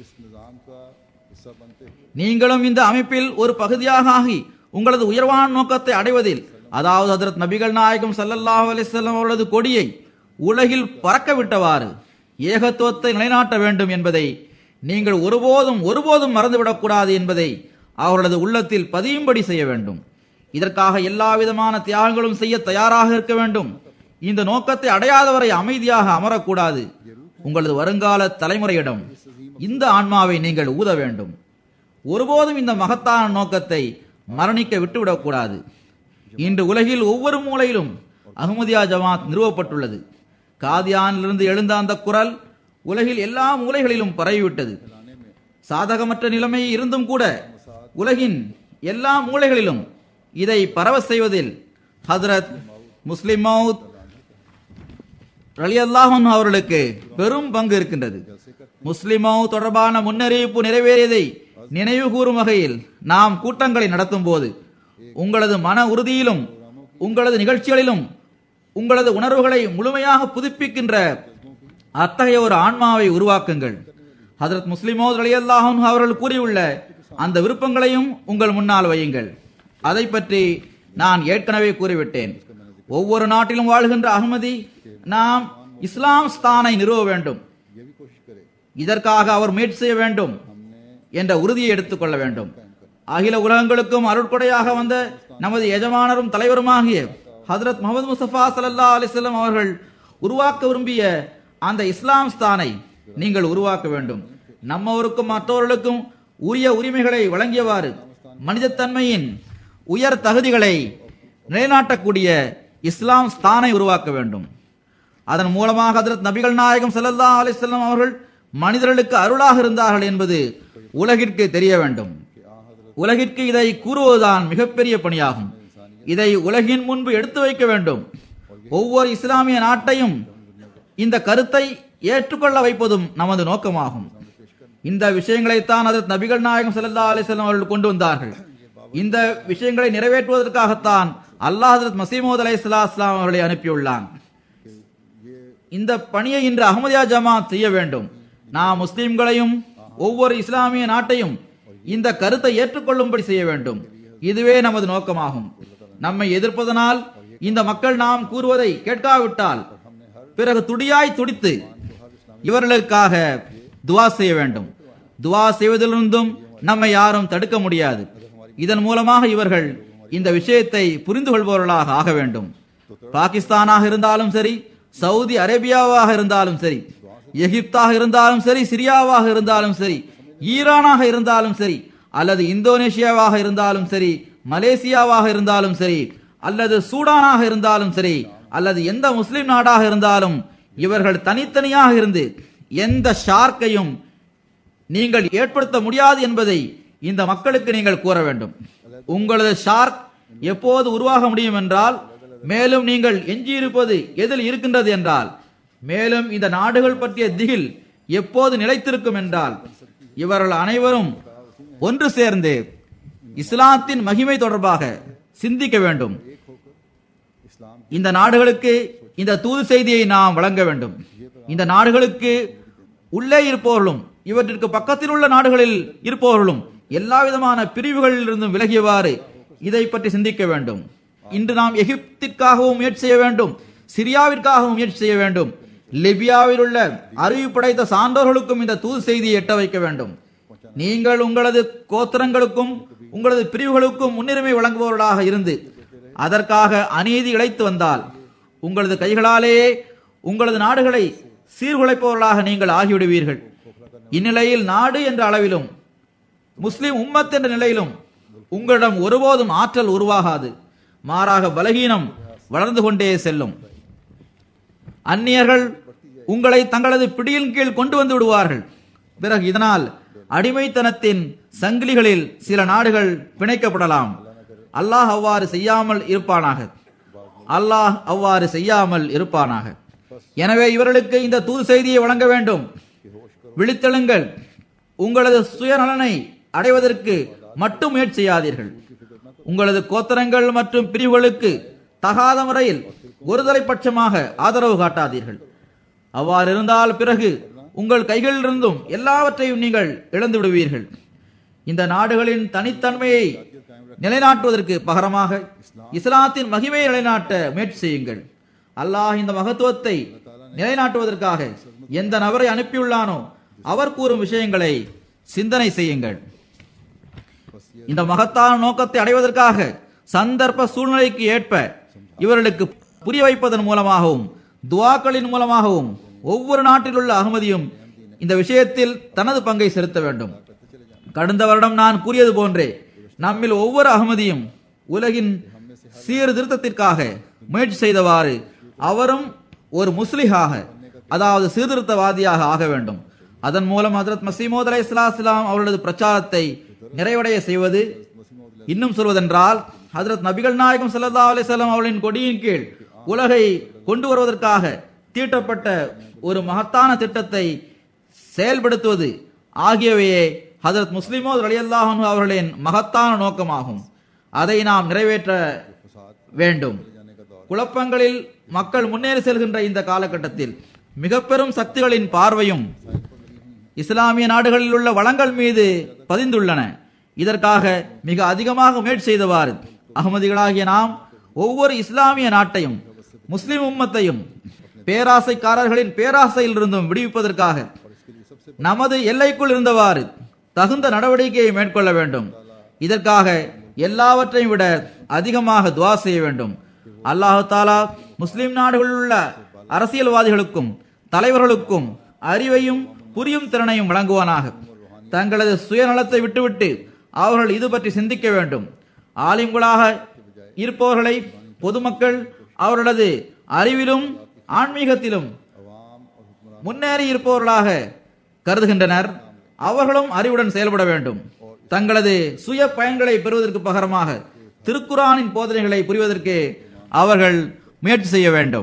நீங்களும் இந்த அமைப்பில் ஒரு பகுதியாக ஆகி உங்களது உயர்வான நோக்கத்தை அடைவதில், அதாவது ஹஜ்ரத் நபிகள் நாயகம் ஸல்லல்லாஹு அலைஹி வஸல்லம் அவர்களது கொடியை உலகில் பறக்க விட்டவாறு ஏகத்துவத்தை நிலைநாட்ட வேண்டும் என்பதை நீங்கள் ஒருபோதும் ஒருபோதும் மறந்துவிடக்கூடாது என்பதை அவர்களது உள்ளத்தில் பதியும்படி செய்ய வேண்டும். இதற்காக எல்லா விதமான தியாகங்களும் செய்ய தயாராக இருக்க வேண்டும். இந்த நோக்கத்தை அடையாதவரை அமைதியாக அமரக்கூடாது. உங்களது வருங்கால தலைமுறையிடம் இந்த ஆன்மாவை நீங்கள் ஊத வேண்டும். ஒருபோதும் இந்த மகத்தான நோக்கத்தை மரணிக்க விட்டுவிடக்கூடாது. இன்று உலகில் ஒவ்வொரு மூலையிலும் அஹ்மதியா ஜமாத் நிறுவப்பட்டுள்ளது. காதியானிலிருந்து எழுந்த அந்த குரல் உலகில் எல்லா மூலைகளிலும் பரவிவிட்டது. சாதகமற்ற நிலைமை இருந்தும் கூட உலகின் எல்லா மூலைகளிலும் இதை பரவ செய்வதில் ஹஜ்ரத் முஸ்லிம் மௌத் ரலியல்லாஹு அன்ஹு அவர்களுக்கு பெரும் பங்கு இருக்கின்றது. முஸ்லிம் மௌத் தொடர்பான முன்னறிவிப்பு நிறைவேறியதை நினைவு கூறும் வகையில் நாம் கூட்டங்களை நடத்தும் போது உங்களது மன உறுதியிலும் உங்களது நிகழ்ச்சிகளிலும் உங்களது உணர்வுகளை முழுமையாக புதுப்பிக்கின்ற அத்தகைய ஒரு ஆன்மாவை உருவாக்குங்கள். ஹஜ்ரத் முஸ்லிம் மௌத் ரலியல்லாஹு அன்ஹு அவர்கள் கூறியுள்ள அந்த விருப்பங்களையும் உங்கள் முன்னால் வையுங்கள். அதை பற்றி நான் ஏற்கனவே கூறிவிட்டேன். ஒவ்வொரு நாட்டிலும் வாழ்கின்ற அஹ்மதி நாம் இஸ்லாம் ஸ்தானை நிறுவ வேண்டும், இதற்காக அவர் முயற்சி செய்ய வேண்டும் என்ற உறுதியை எடுத்துக்கொள்ள வேண்டும். அகில உலகங்களுக்கும் அருட்கொடையாக வந்த நமது எஜமானரும் தலைவருமாகிய ஹஜ்ரத் முஹம்மது முஸ்தபா ஸல்லல்லாஹு அலைஹி வஸல்லம் அவர்கள் உருவாக்க விரும்பிய அந்த இஸ்லாம் ஸ்தானை நீங்கள் உருவாக்க வேண்டும். நம்மவருக்கும் மற்றவர்களுக்கும் உரிய உரிமைகளை வழங்கியவாறு மனிதத்தன்மையின் உயர் தகுதிகளை நிலைநாட்டக்கூடிய இஸ்லாம் ஸ்தானை உருவாக்க வேண்டும். அதன் மூலமாக ஹஜ்ரத் நபிகள் நாயகம் ஸல்லல்லாஹு அலைஹி வஸல்லம் அவர்கள் மனிதர்களுக்கு அருளாக இருந்தார்கள் என்பது உலகிற்கு தெரிய வேண்டும். உலகிற்கு இதை கூறுவதுதான் மிகப்பெரிய பணியாகும். இதை உலகின் முன்பு எடுத்து வைக்க வேண்டும். ஒவ்வொரு இஸ்லாமிய நாட்டையும் இந்த கருத்தை ஏற்றுக்கொள்ள வைப்பதும் நமது நோக்கமாகும். இந்த விஷயங்களைத்தான் ஹஜ்ரத் நபிகள் நாயகம் ஸல்லல்லாஹு அலைஹி வஸல்லம் அவர்கள் கொண்டு வந்தார்கள். இந்த விஷயங்களை நிறைவேற்றுவதற்காகத்தான் அல்லாஹ் ஹஜ்ரத் மஸீஹ் மவ்ஊத் அலைஹிஸ்ஸலாம் அவர்களை அனுப்பியுள்ளான். இந்த பணியை இன்று அஹ்மதியா ஜமாத் செய்ய வேண்டும். நாம் முஸ்லிம்களையும் ஒவ்வொரு இஸ்லாமிய நாட்டையும் இந்த கருத்தை ஏற்றுக்கொள்ளும்படி செய்ய வேண்டும். இதுவே நமது நோக்கமாகும். நம்மை எதிர்ப்பதனால் இந்த மக்கள் நாம் கூறுவதை கேட்காவிட்டால் பிறகு துடியாய் துடித்து இவர்களுக்காக துவா செய்ய வேண்டும். துவா செய்வதிலிருந்தும் நம்மை யாரும் தடுக்க முடியாது. இதன் மூலமாக இவர்கள் இந்த விஷயத்தை புரிந்து கொள்பவர்களாக ஆக வேண்டும். பாகிஸ்தானாக இருந்தாலும் சரி, சவுதி அரேபியாவாக இருந்தாலும் சரி, எகிப்தாக இருந்தாலும் சரி, சிரியாவாக இருந்தாலும் சரி, ஈரானாக இருந்தாலும் சரி, அல்லது இந்தோனேஷியாவாக இருந்தாலும் சரி, மலேசியாவாக இருந்தாலும் சரி, அல்லது சூடானாக இருந்தாலும் சரி, அல்லது எந்த முஸ்லிம் நாடாக இருந்தாலும் இவர்கள் தனித்தனியாக இருந்து எந்த ஷார்க்கையும் நீங்கள் ஏற்படுத்த முடியாது என்பதை இந்த மக்களுக்கு நீங்கள் கூற வேண்டும். உங்களது ஷார்க் எப்போது உருவாக முடியும் என்றால், மேலும் நீங்கள் எஞ்சியிருப்பது எதில் இருக்கின்றது என்றால், மேலும் இந்த நாடுகள் பற்றிய திகில் எப்போது நிலைத்திருக்கும் என்றால், இவர்கள் அனைவரும் ஒன்று சேர்ந்து இஸ்லாத்தின் மகிமை தொடர்பாக சிந்திக்க வேண்டும். இந்த நாடுகளுக்கு இந்த தூது செய்தியை நாம் வழங்க வேண்டும். இந்த நாடுகளுக்கு உள்ளே இருப்பவர்களும் இவற்றிற்கு பக்கத்தில் உள்ள நாடுகளில் இருப்பவர்களும் எல்லா விதமான பிரிவுகளில் இருந்தும் விலகியவாறு இதை பற்றி சிந்திக்க வேண்டும். இன்று நாம் எகிப்திற்காகவும் முயற்சி செய்ய வேண்டும், சிரியாவிற்காகவும் முயற்சி செய்ய வேண்டும். லிபியாவில் உள்ள அறிவு படைத்த சான்றோர்களுக்கும் இந்த தூது செய்தியை எட்ட வைக்க வேண்டும். நீங்கள் உங்களது கோத்திரங்களுக்கும் உங்களது பிரிவுகளுக்கும் முன்னுரிமை வழங்குபவர்களாக இருந்து அதற்காக அநீதி இழைத்து வந்தால் உங்களது கைகளாலேயே உங்களது நாடுகளை சீர்குலைப்பவர்களாக நீங்கள் ஆகிவிடுவீர்கள். இந்நிலையில் நாடு என்ற அளவிலும் முஸ்லிம் உம்மத் என்ற நிலையிலும் உங்களிடம் ஒருபோதும் ஆற்றல் உருவாகாது, மாறாக பலகீனம் வளர்ந்து கொண்டே செல்லும். அந்நியர்கள் உங்களை தங்களது பிடியின் கீழ் கொண்டு வந்து விடுவார்கள். பிறகு இதனால் அடிமைத்தனத்தின் சங்கிலிகளில் சில நாடுகள் பிணைக்கப்படலாம். அல்லாஹ் அவ்வாறு செய்யாமல் இருப்பானாக. அல்லாஹ் அவ்வாறு செய்யாமல் இருப்பானாக. எனவே இவர்களுக்கு இந்த தூது செய்தியை வழங்க வேண்டும். விழித்தெழுங்கள், உங்களது சுயநலனை அடைவதற்கு மட்டும் முயற்சி செய்யாதீர்கள். உங்களது கோத்திரங்கள் மற்றும் பிரிவுகளுக்கு தகாத முறையில் ஒருதலை பட்சமாக ஆதரவு காட்டாதீர்கள். அவ்வாறு இருந்தால் பிறகு உங்கள் கைகளிலிருந்தும் எல்லாவற்றையும் நீங்கள் இழந்து விடுவீர்கள். இந்த நாடுகளின் தனித்தன்மையை நிலைநாட்டுவதற்கு பகரமாக இஸ்லாத்தின் மகிமையை நிலைநாட்ட முயற்சி செய்யுங்கள். அல்லாஹ் இந்த மகத்துவத்தை நிலைநாட்டுவதற்காக எந்த நபரை அனுப்பியுள்ளானோ அவர் கூறும் விஷயங்களை சிந்தனை செய்யுங்கள். இந்த மகத்தான நோக்கத்தை அடைவதற்காக சந்தர்ப்ப சூழ்நிலைக்கு ஏற்ப இவர்களுக்கு புரிய வைப்பதன் மூலமாகவும் துவாக்களின் மூலமாகவும் ஒவ்வொரு நாட்டில் உள்ள அகமதியும் இந்த விஷயத்தில் தனது பங்கை செலுத்த வேண்டும். கடந்த வருடம் நான் கூறியது போன்றே நம்மில் ஒவ்வொரு அகமதியும் உலகின் சீர்திருத்தத்திற்காக முயற்சி செய்தவாறு அவரும் ஒரு முஸ்லிஹாக, அதாவது சீர்திருத்தவாதியாக ஆக வேண்டும். அதன் மூலம் ஹஜ்ரத் மஸீமூத் அலைஹிஸ்ஸலாம் அவர்களது பிரச்சாரத்தை நிறைவடைய செய்வது. இன்னும் சொல்வதென்றால் ஹஜ்ரத் நபிகள் நாயகம் ஸல்லல்லாஹு அலைஹி வஸல்லம் அவர்களின் கொடியின் கீழ் உலகை கொண்டு வருவதற்காக தீட்டப்பட்ட ஒரு மகத்தான திட்டத்தை செயல்படுத்துவது ஆகியவையே ஹஜ்ரத் முஸ்லிமோத் ரலியல்லாஹு அன்ஹு அவர்களின் மகத்தான நோக்கமாகும். அதை நாம் நிறைவேற்ற வேண்டும். குழப்பங்களில் மக்கள் முன்னேறி செல்கின்ற இந்த காலகட்டத்தில் மிக பெரும் சக்திகளின் பார்வையும் இஸ்லாமிய நாடுகளில் உள்ள வளங்கள் மீது பதிந்துள்ளன. இதற்காக மிக அதிகமாக முயற்சி செய்தவாறு அகமதிகளாகிய நாம் ஒவ்வொரு இஸ்லாமிய நாட்டையும் முஸ்லிம் உம்மத்தையும் பேராசைக்காரர்களின் பேராசையில் இருந்தும் விடுவிப்பதற்காக நமது எல்லைக்குள் இருந்தவாறு தகுந்த நடவடிக்கையை மேற்கொள்ள வேண்டும். இதற்காக எல்லாவற்றையும் விட அதிகமாக துஆ செய்ய வேண்டும். அல்லாஹு தாலா முஸ்லிம் நாடுகளில் உள்ள அரசியல்வாதிகளுக்கும் தலைவர்களுக்கும் அறிவையும் புரியும் திறனையும் வழங்குவானாக. தங்களது சுயநலத்தை விட்டுவிட்டு அவர்கள் இது பற்றி சிந்திக்க வேண்டும். ஆலிம்களாக இருப்பவர்களை பொதுமக்கள் அவர்களது அறிவிலும் ஆன்மீகத்திலும் முன்னேறி இருப்பவர்களாக கருதுகின்றனர். அவர்களும் அறிவுடன் செயல்பட வேண்டும். தங்களது சுய பயன்களை பெறுவதற்கு பகரமாக திருக்குரானின் போதனைகளை புரிவதற்கு அவர்கள் முயற்சி செய்ய வேண்டும்.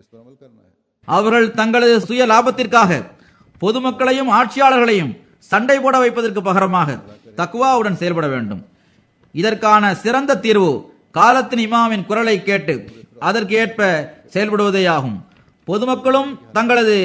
அவர்கள் தங்களது சுய லாபத்திற்காக பொதுமக்களையும் ஆட்சியாளர்களையும் சண்டை போட வைப்பதற்கு பகரமாக தக்வாவுடன் செயல்பட வேண்டும். இதற்கான சிறந்த தீர்வு காலத்தின் இமாமின் குரலை கேட்டு அதற்கு ஏற்ப செயல்படுவதே ஆகும். பொதுமக்களும் தங்களது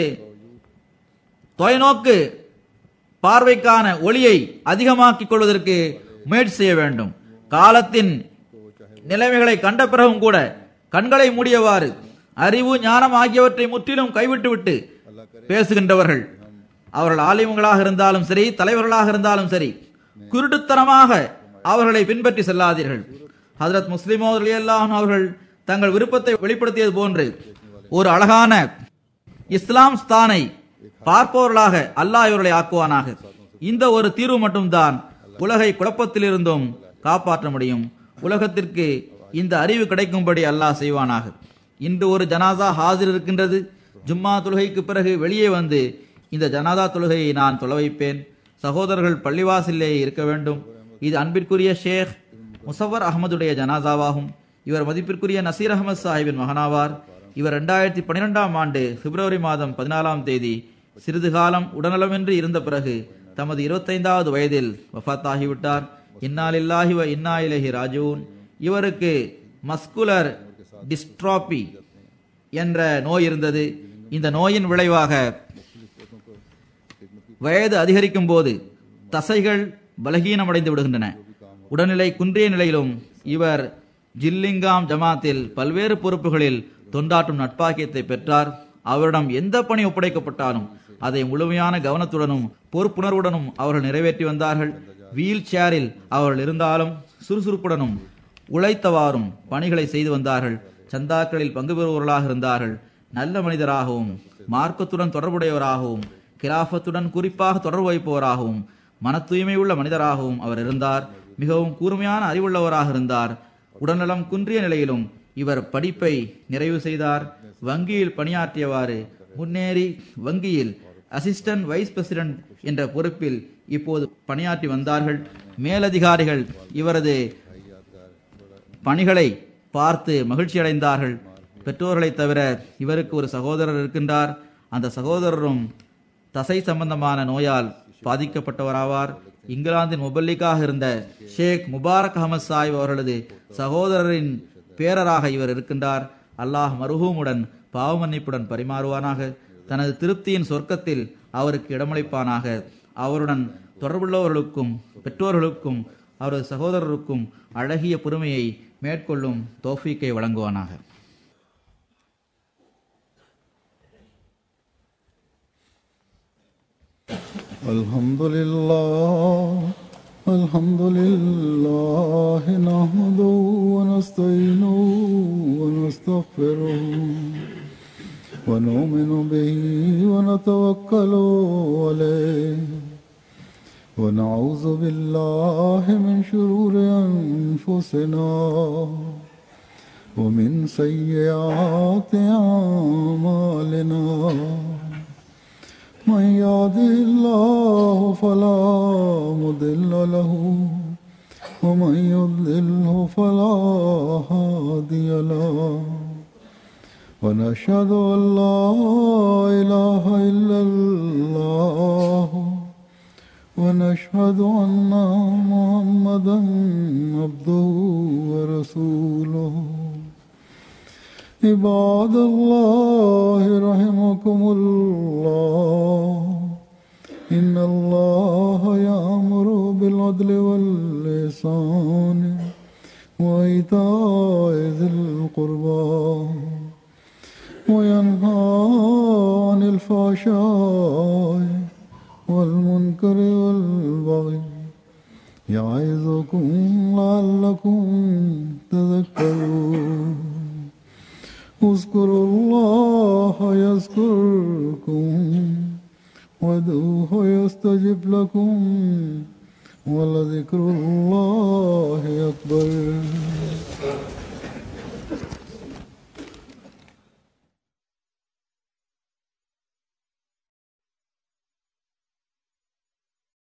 தொலைநோக்கு பார்வைக்கான ஒளியை அதிகமாக்கிக் கொள்வதற்கு முயற்சி செய்ய வேண்டும். காலத்தின் நிலைமைகளை கண்ட பிறகும் கூட கண்களை மூடியவாறு அறிவு ஞானம் ஆகியவற்றை முற்றிலும் கைவிட்டுவிட்டு பேசுகின்றவர்கள் அவர்கள் ஆலிம்களாக இருந்தாலும் சரி, தலைவர்களாக இருந்தாலும் சரி, குருட்டுத்தனமாக அவர்களை பின்பற்றி செல்லாதீர்கள். ஹஜ்ரத் முஸ்லிமோத் ரலியல்லாஹு அன்ஹு அவர்கள் தங்கள் விருப்பத்தை வெளிப்படுத்தியது போன்று ஒரு அழகான இஸ்லாம் ஸ்தானை பார்ப்பவர்களாக அல்லாஹ் இவர்களை ஆக்குவானாக. இந்த ஒரு தீர்வு மட்டும்தான் உலகை குழப்பத்திலிருந்தும் காப்பாற்ற முடியும். உலகத்திற்கு இந்த அறிவு கிடைக்கும்படி அல்லாஹ் செய்வானாக. இன்று ஒரு ஜனாசா ஹாஜர் இருக்கின்றது. ஜும்மா தொழுகைக்கு பிறகு வெளியே வந்து இந்த ஜனாதா தொழுகையை நான் தொலை வைப்பேன். சகோதரர்கள் பள்ளிவாசலிலே இருக்க வேண்டும். இது அன்பிற்குரிய ஷேக் முசவர் அகமதுடைய ஜனாசாவாகும். இவர் மதிப்பிற்குரிய நசீர் அகமது சாஹிபின் மகனாவார். இவர் இரண்டாயிரத்தி பன்னிரெண்டாம் ஆண்டு பிப்ரவரி மாதம் பதினாலாம் தேதி சிறிது காலம் உடல்நலமின்றி இருந்த பிறகு தமது இருபத்தைந்தாவது வயதில் வஃபாத் ஆகிவிட்டார். இன்னா லில்லாஹி வ இன்னா இலைஹி ராஜிஊன். இவருக்கு மஸ்குலர் டிஸ்ட்ராபி என்ற நோய் இருந்தது. இந்த நோயின் விளைவாக வயது அதிகரிக்கும் போது தசைகள் பலகீனமடைந்து விடுகின்றன. உடல்நிலை குன்றிய நிலையிலும் இவர் ஜில்லிங்காம் ஜமாத்தில் பல்வேறு பொறுப்புகளில் தொண்டாற்றும் நட்பாக்கியத்தை பெற்றார். அவரிடம் எந்த பணி ஒப்படைக்கப்பட்டாலும் அதை முழுமையான கவனத்துடனும் பொறுப்புணர்வுடனும் அவர்கள் நிறைவேற்றி வந்தார்கள். வீல் சேரில் அவர்கள் இருந்தாலும் சுறுசுறுப்புடனும் உழைத்தவாறும் பணிகளை செய்து வந்தார்கள். சந்தாக்களில் பங்கு பெறுபவர்களாக இருந்தார்கள். நல்ல மனிதராகவும் மார்க்கத்துடன் தொடர்புடையவராகவும் கிலாஃபத்துடன் குறிப்பாக தொடர்பு வைப்பவராகவும் மன தூய்மை உள்ள மனிதராகவும் அவர் இருந்தார். மிகவும் கூர்மையான அறிவுள்ளவராக இருந்தார். உடல்நலம் குன்றிய நிலையிலும் இவர் படிப்பை நிறைவு செய்தார். வங்கியில் பணியாற்றியவாறு முன்னேறி வங்கியில் அசிஸ்டன்ட் வைஸ் பிரசிடென்ட் என்ற பொறுப்பில் இப்போது பணியாற்றி வந்தார்கள். மேலதிகாரிகள் இவரது பணிகளை பார்த்து மகிழ்ச்சி அடைந்தார்கள். பெற்றோர்களை தவிர இவருக்கு ஒரு சகோதரர் இருக்கின்றார். அந்த சகோதரரும் தசை சம்பந்தமான நோயால் பாதிக்கப்பட்டவராவார். இங்கிலாந்தின் முபல்லிக்காக இருந்த ஷேக் முபாரக் அகமது சாஹிப் அவர்களது சகோதரரின் பேரராக இவர் இருக்கின்றார். அல்லாஹ் மருஹூமுடன் பாவ மன்னிப்புடன் பரிமாறுவானாக. தனது திருப்தியின் சொர்க்கத்தில் அவருக்கு இடமளிப்பானாக. அவருடன் தொடர்புள்ளவர்களுக்கும் பெற்றோர்களுக்கும் அவரது சகோதரருக்கும் அழகிய பொறுமையை மேற்கொள்ளும் தௌஃபீக்கை வழங்குவானாக. அல்ஹம்துலில்லாஹ் அல்ஹம்துலில்லாஹ் நஹ்மதுஹு வ நஸ்தஈனுஹு வ நஸ்தக்ஃபிருஹு வ நு'மினு பிஹி வ நதவக்கலு அலைஹி வ நஊது பில்லாஹி மின் ஷுரூரி அன்ஃபுஸினா வ மின் ஸய்யிஆத்தி அஅமாலினா. من يهده الله فلا مضل له ومن يضلله فلا هادي له ونشهد أن لا إله إلا الله ونشهد أن محمدا عبده ورسوله. عباد الله رحمكم الله إن الله يأمر بالعدل والإحسان وإيتاء ذي القربى وينهى عن الفحشاء والمنكر والبغي يعظكم لعلكم تذكرون. اذكروا الله يذكركم وادعوه يستجب لكم ولذكر الله أكبر.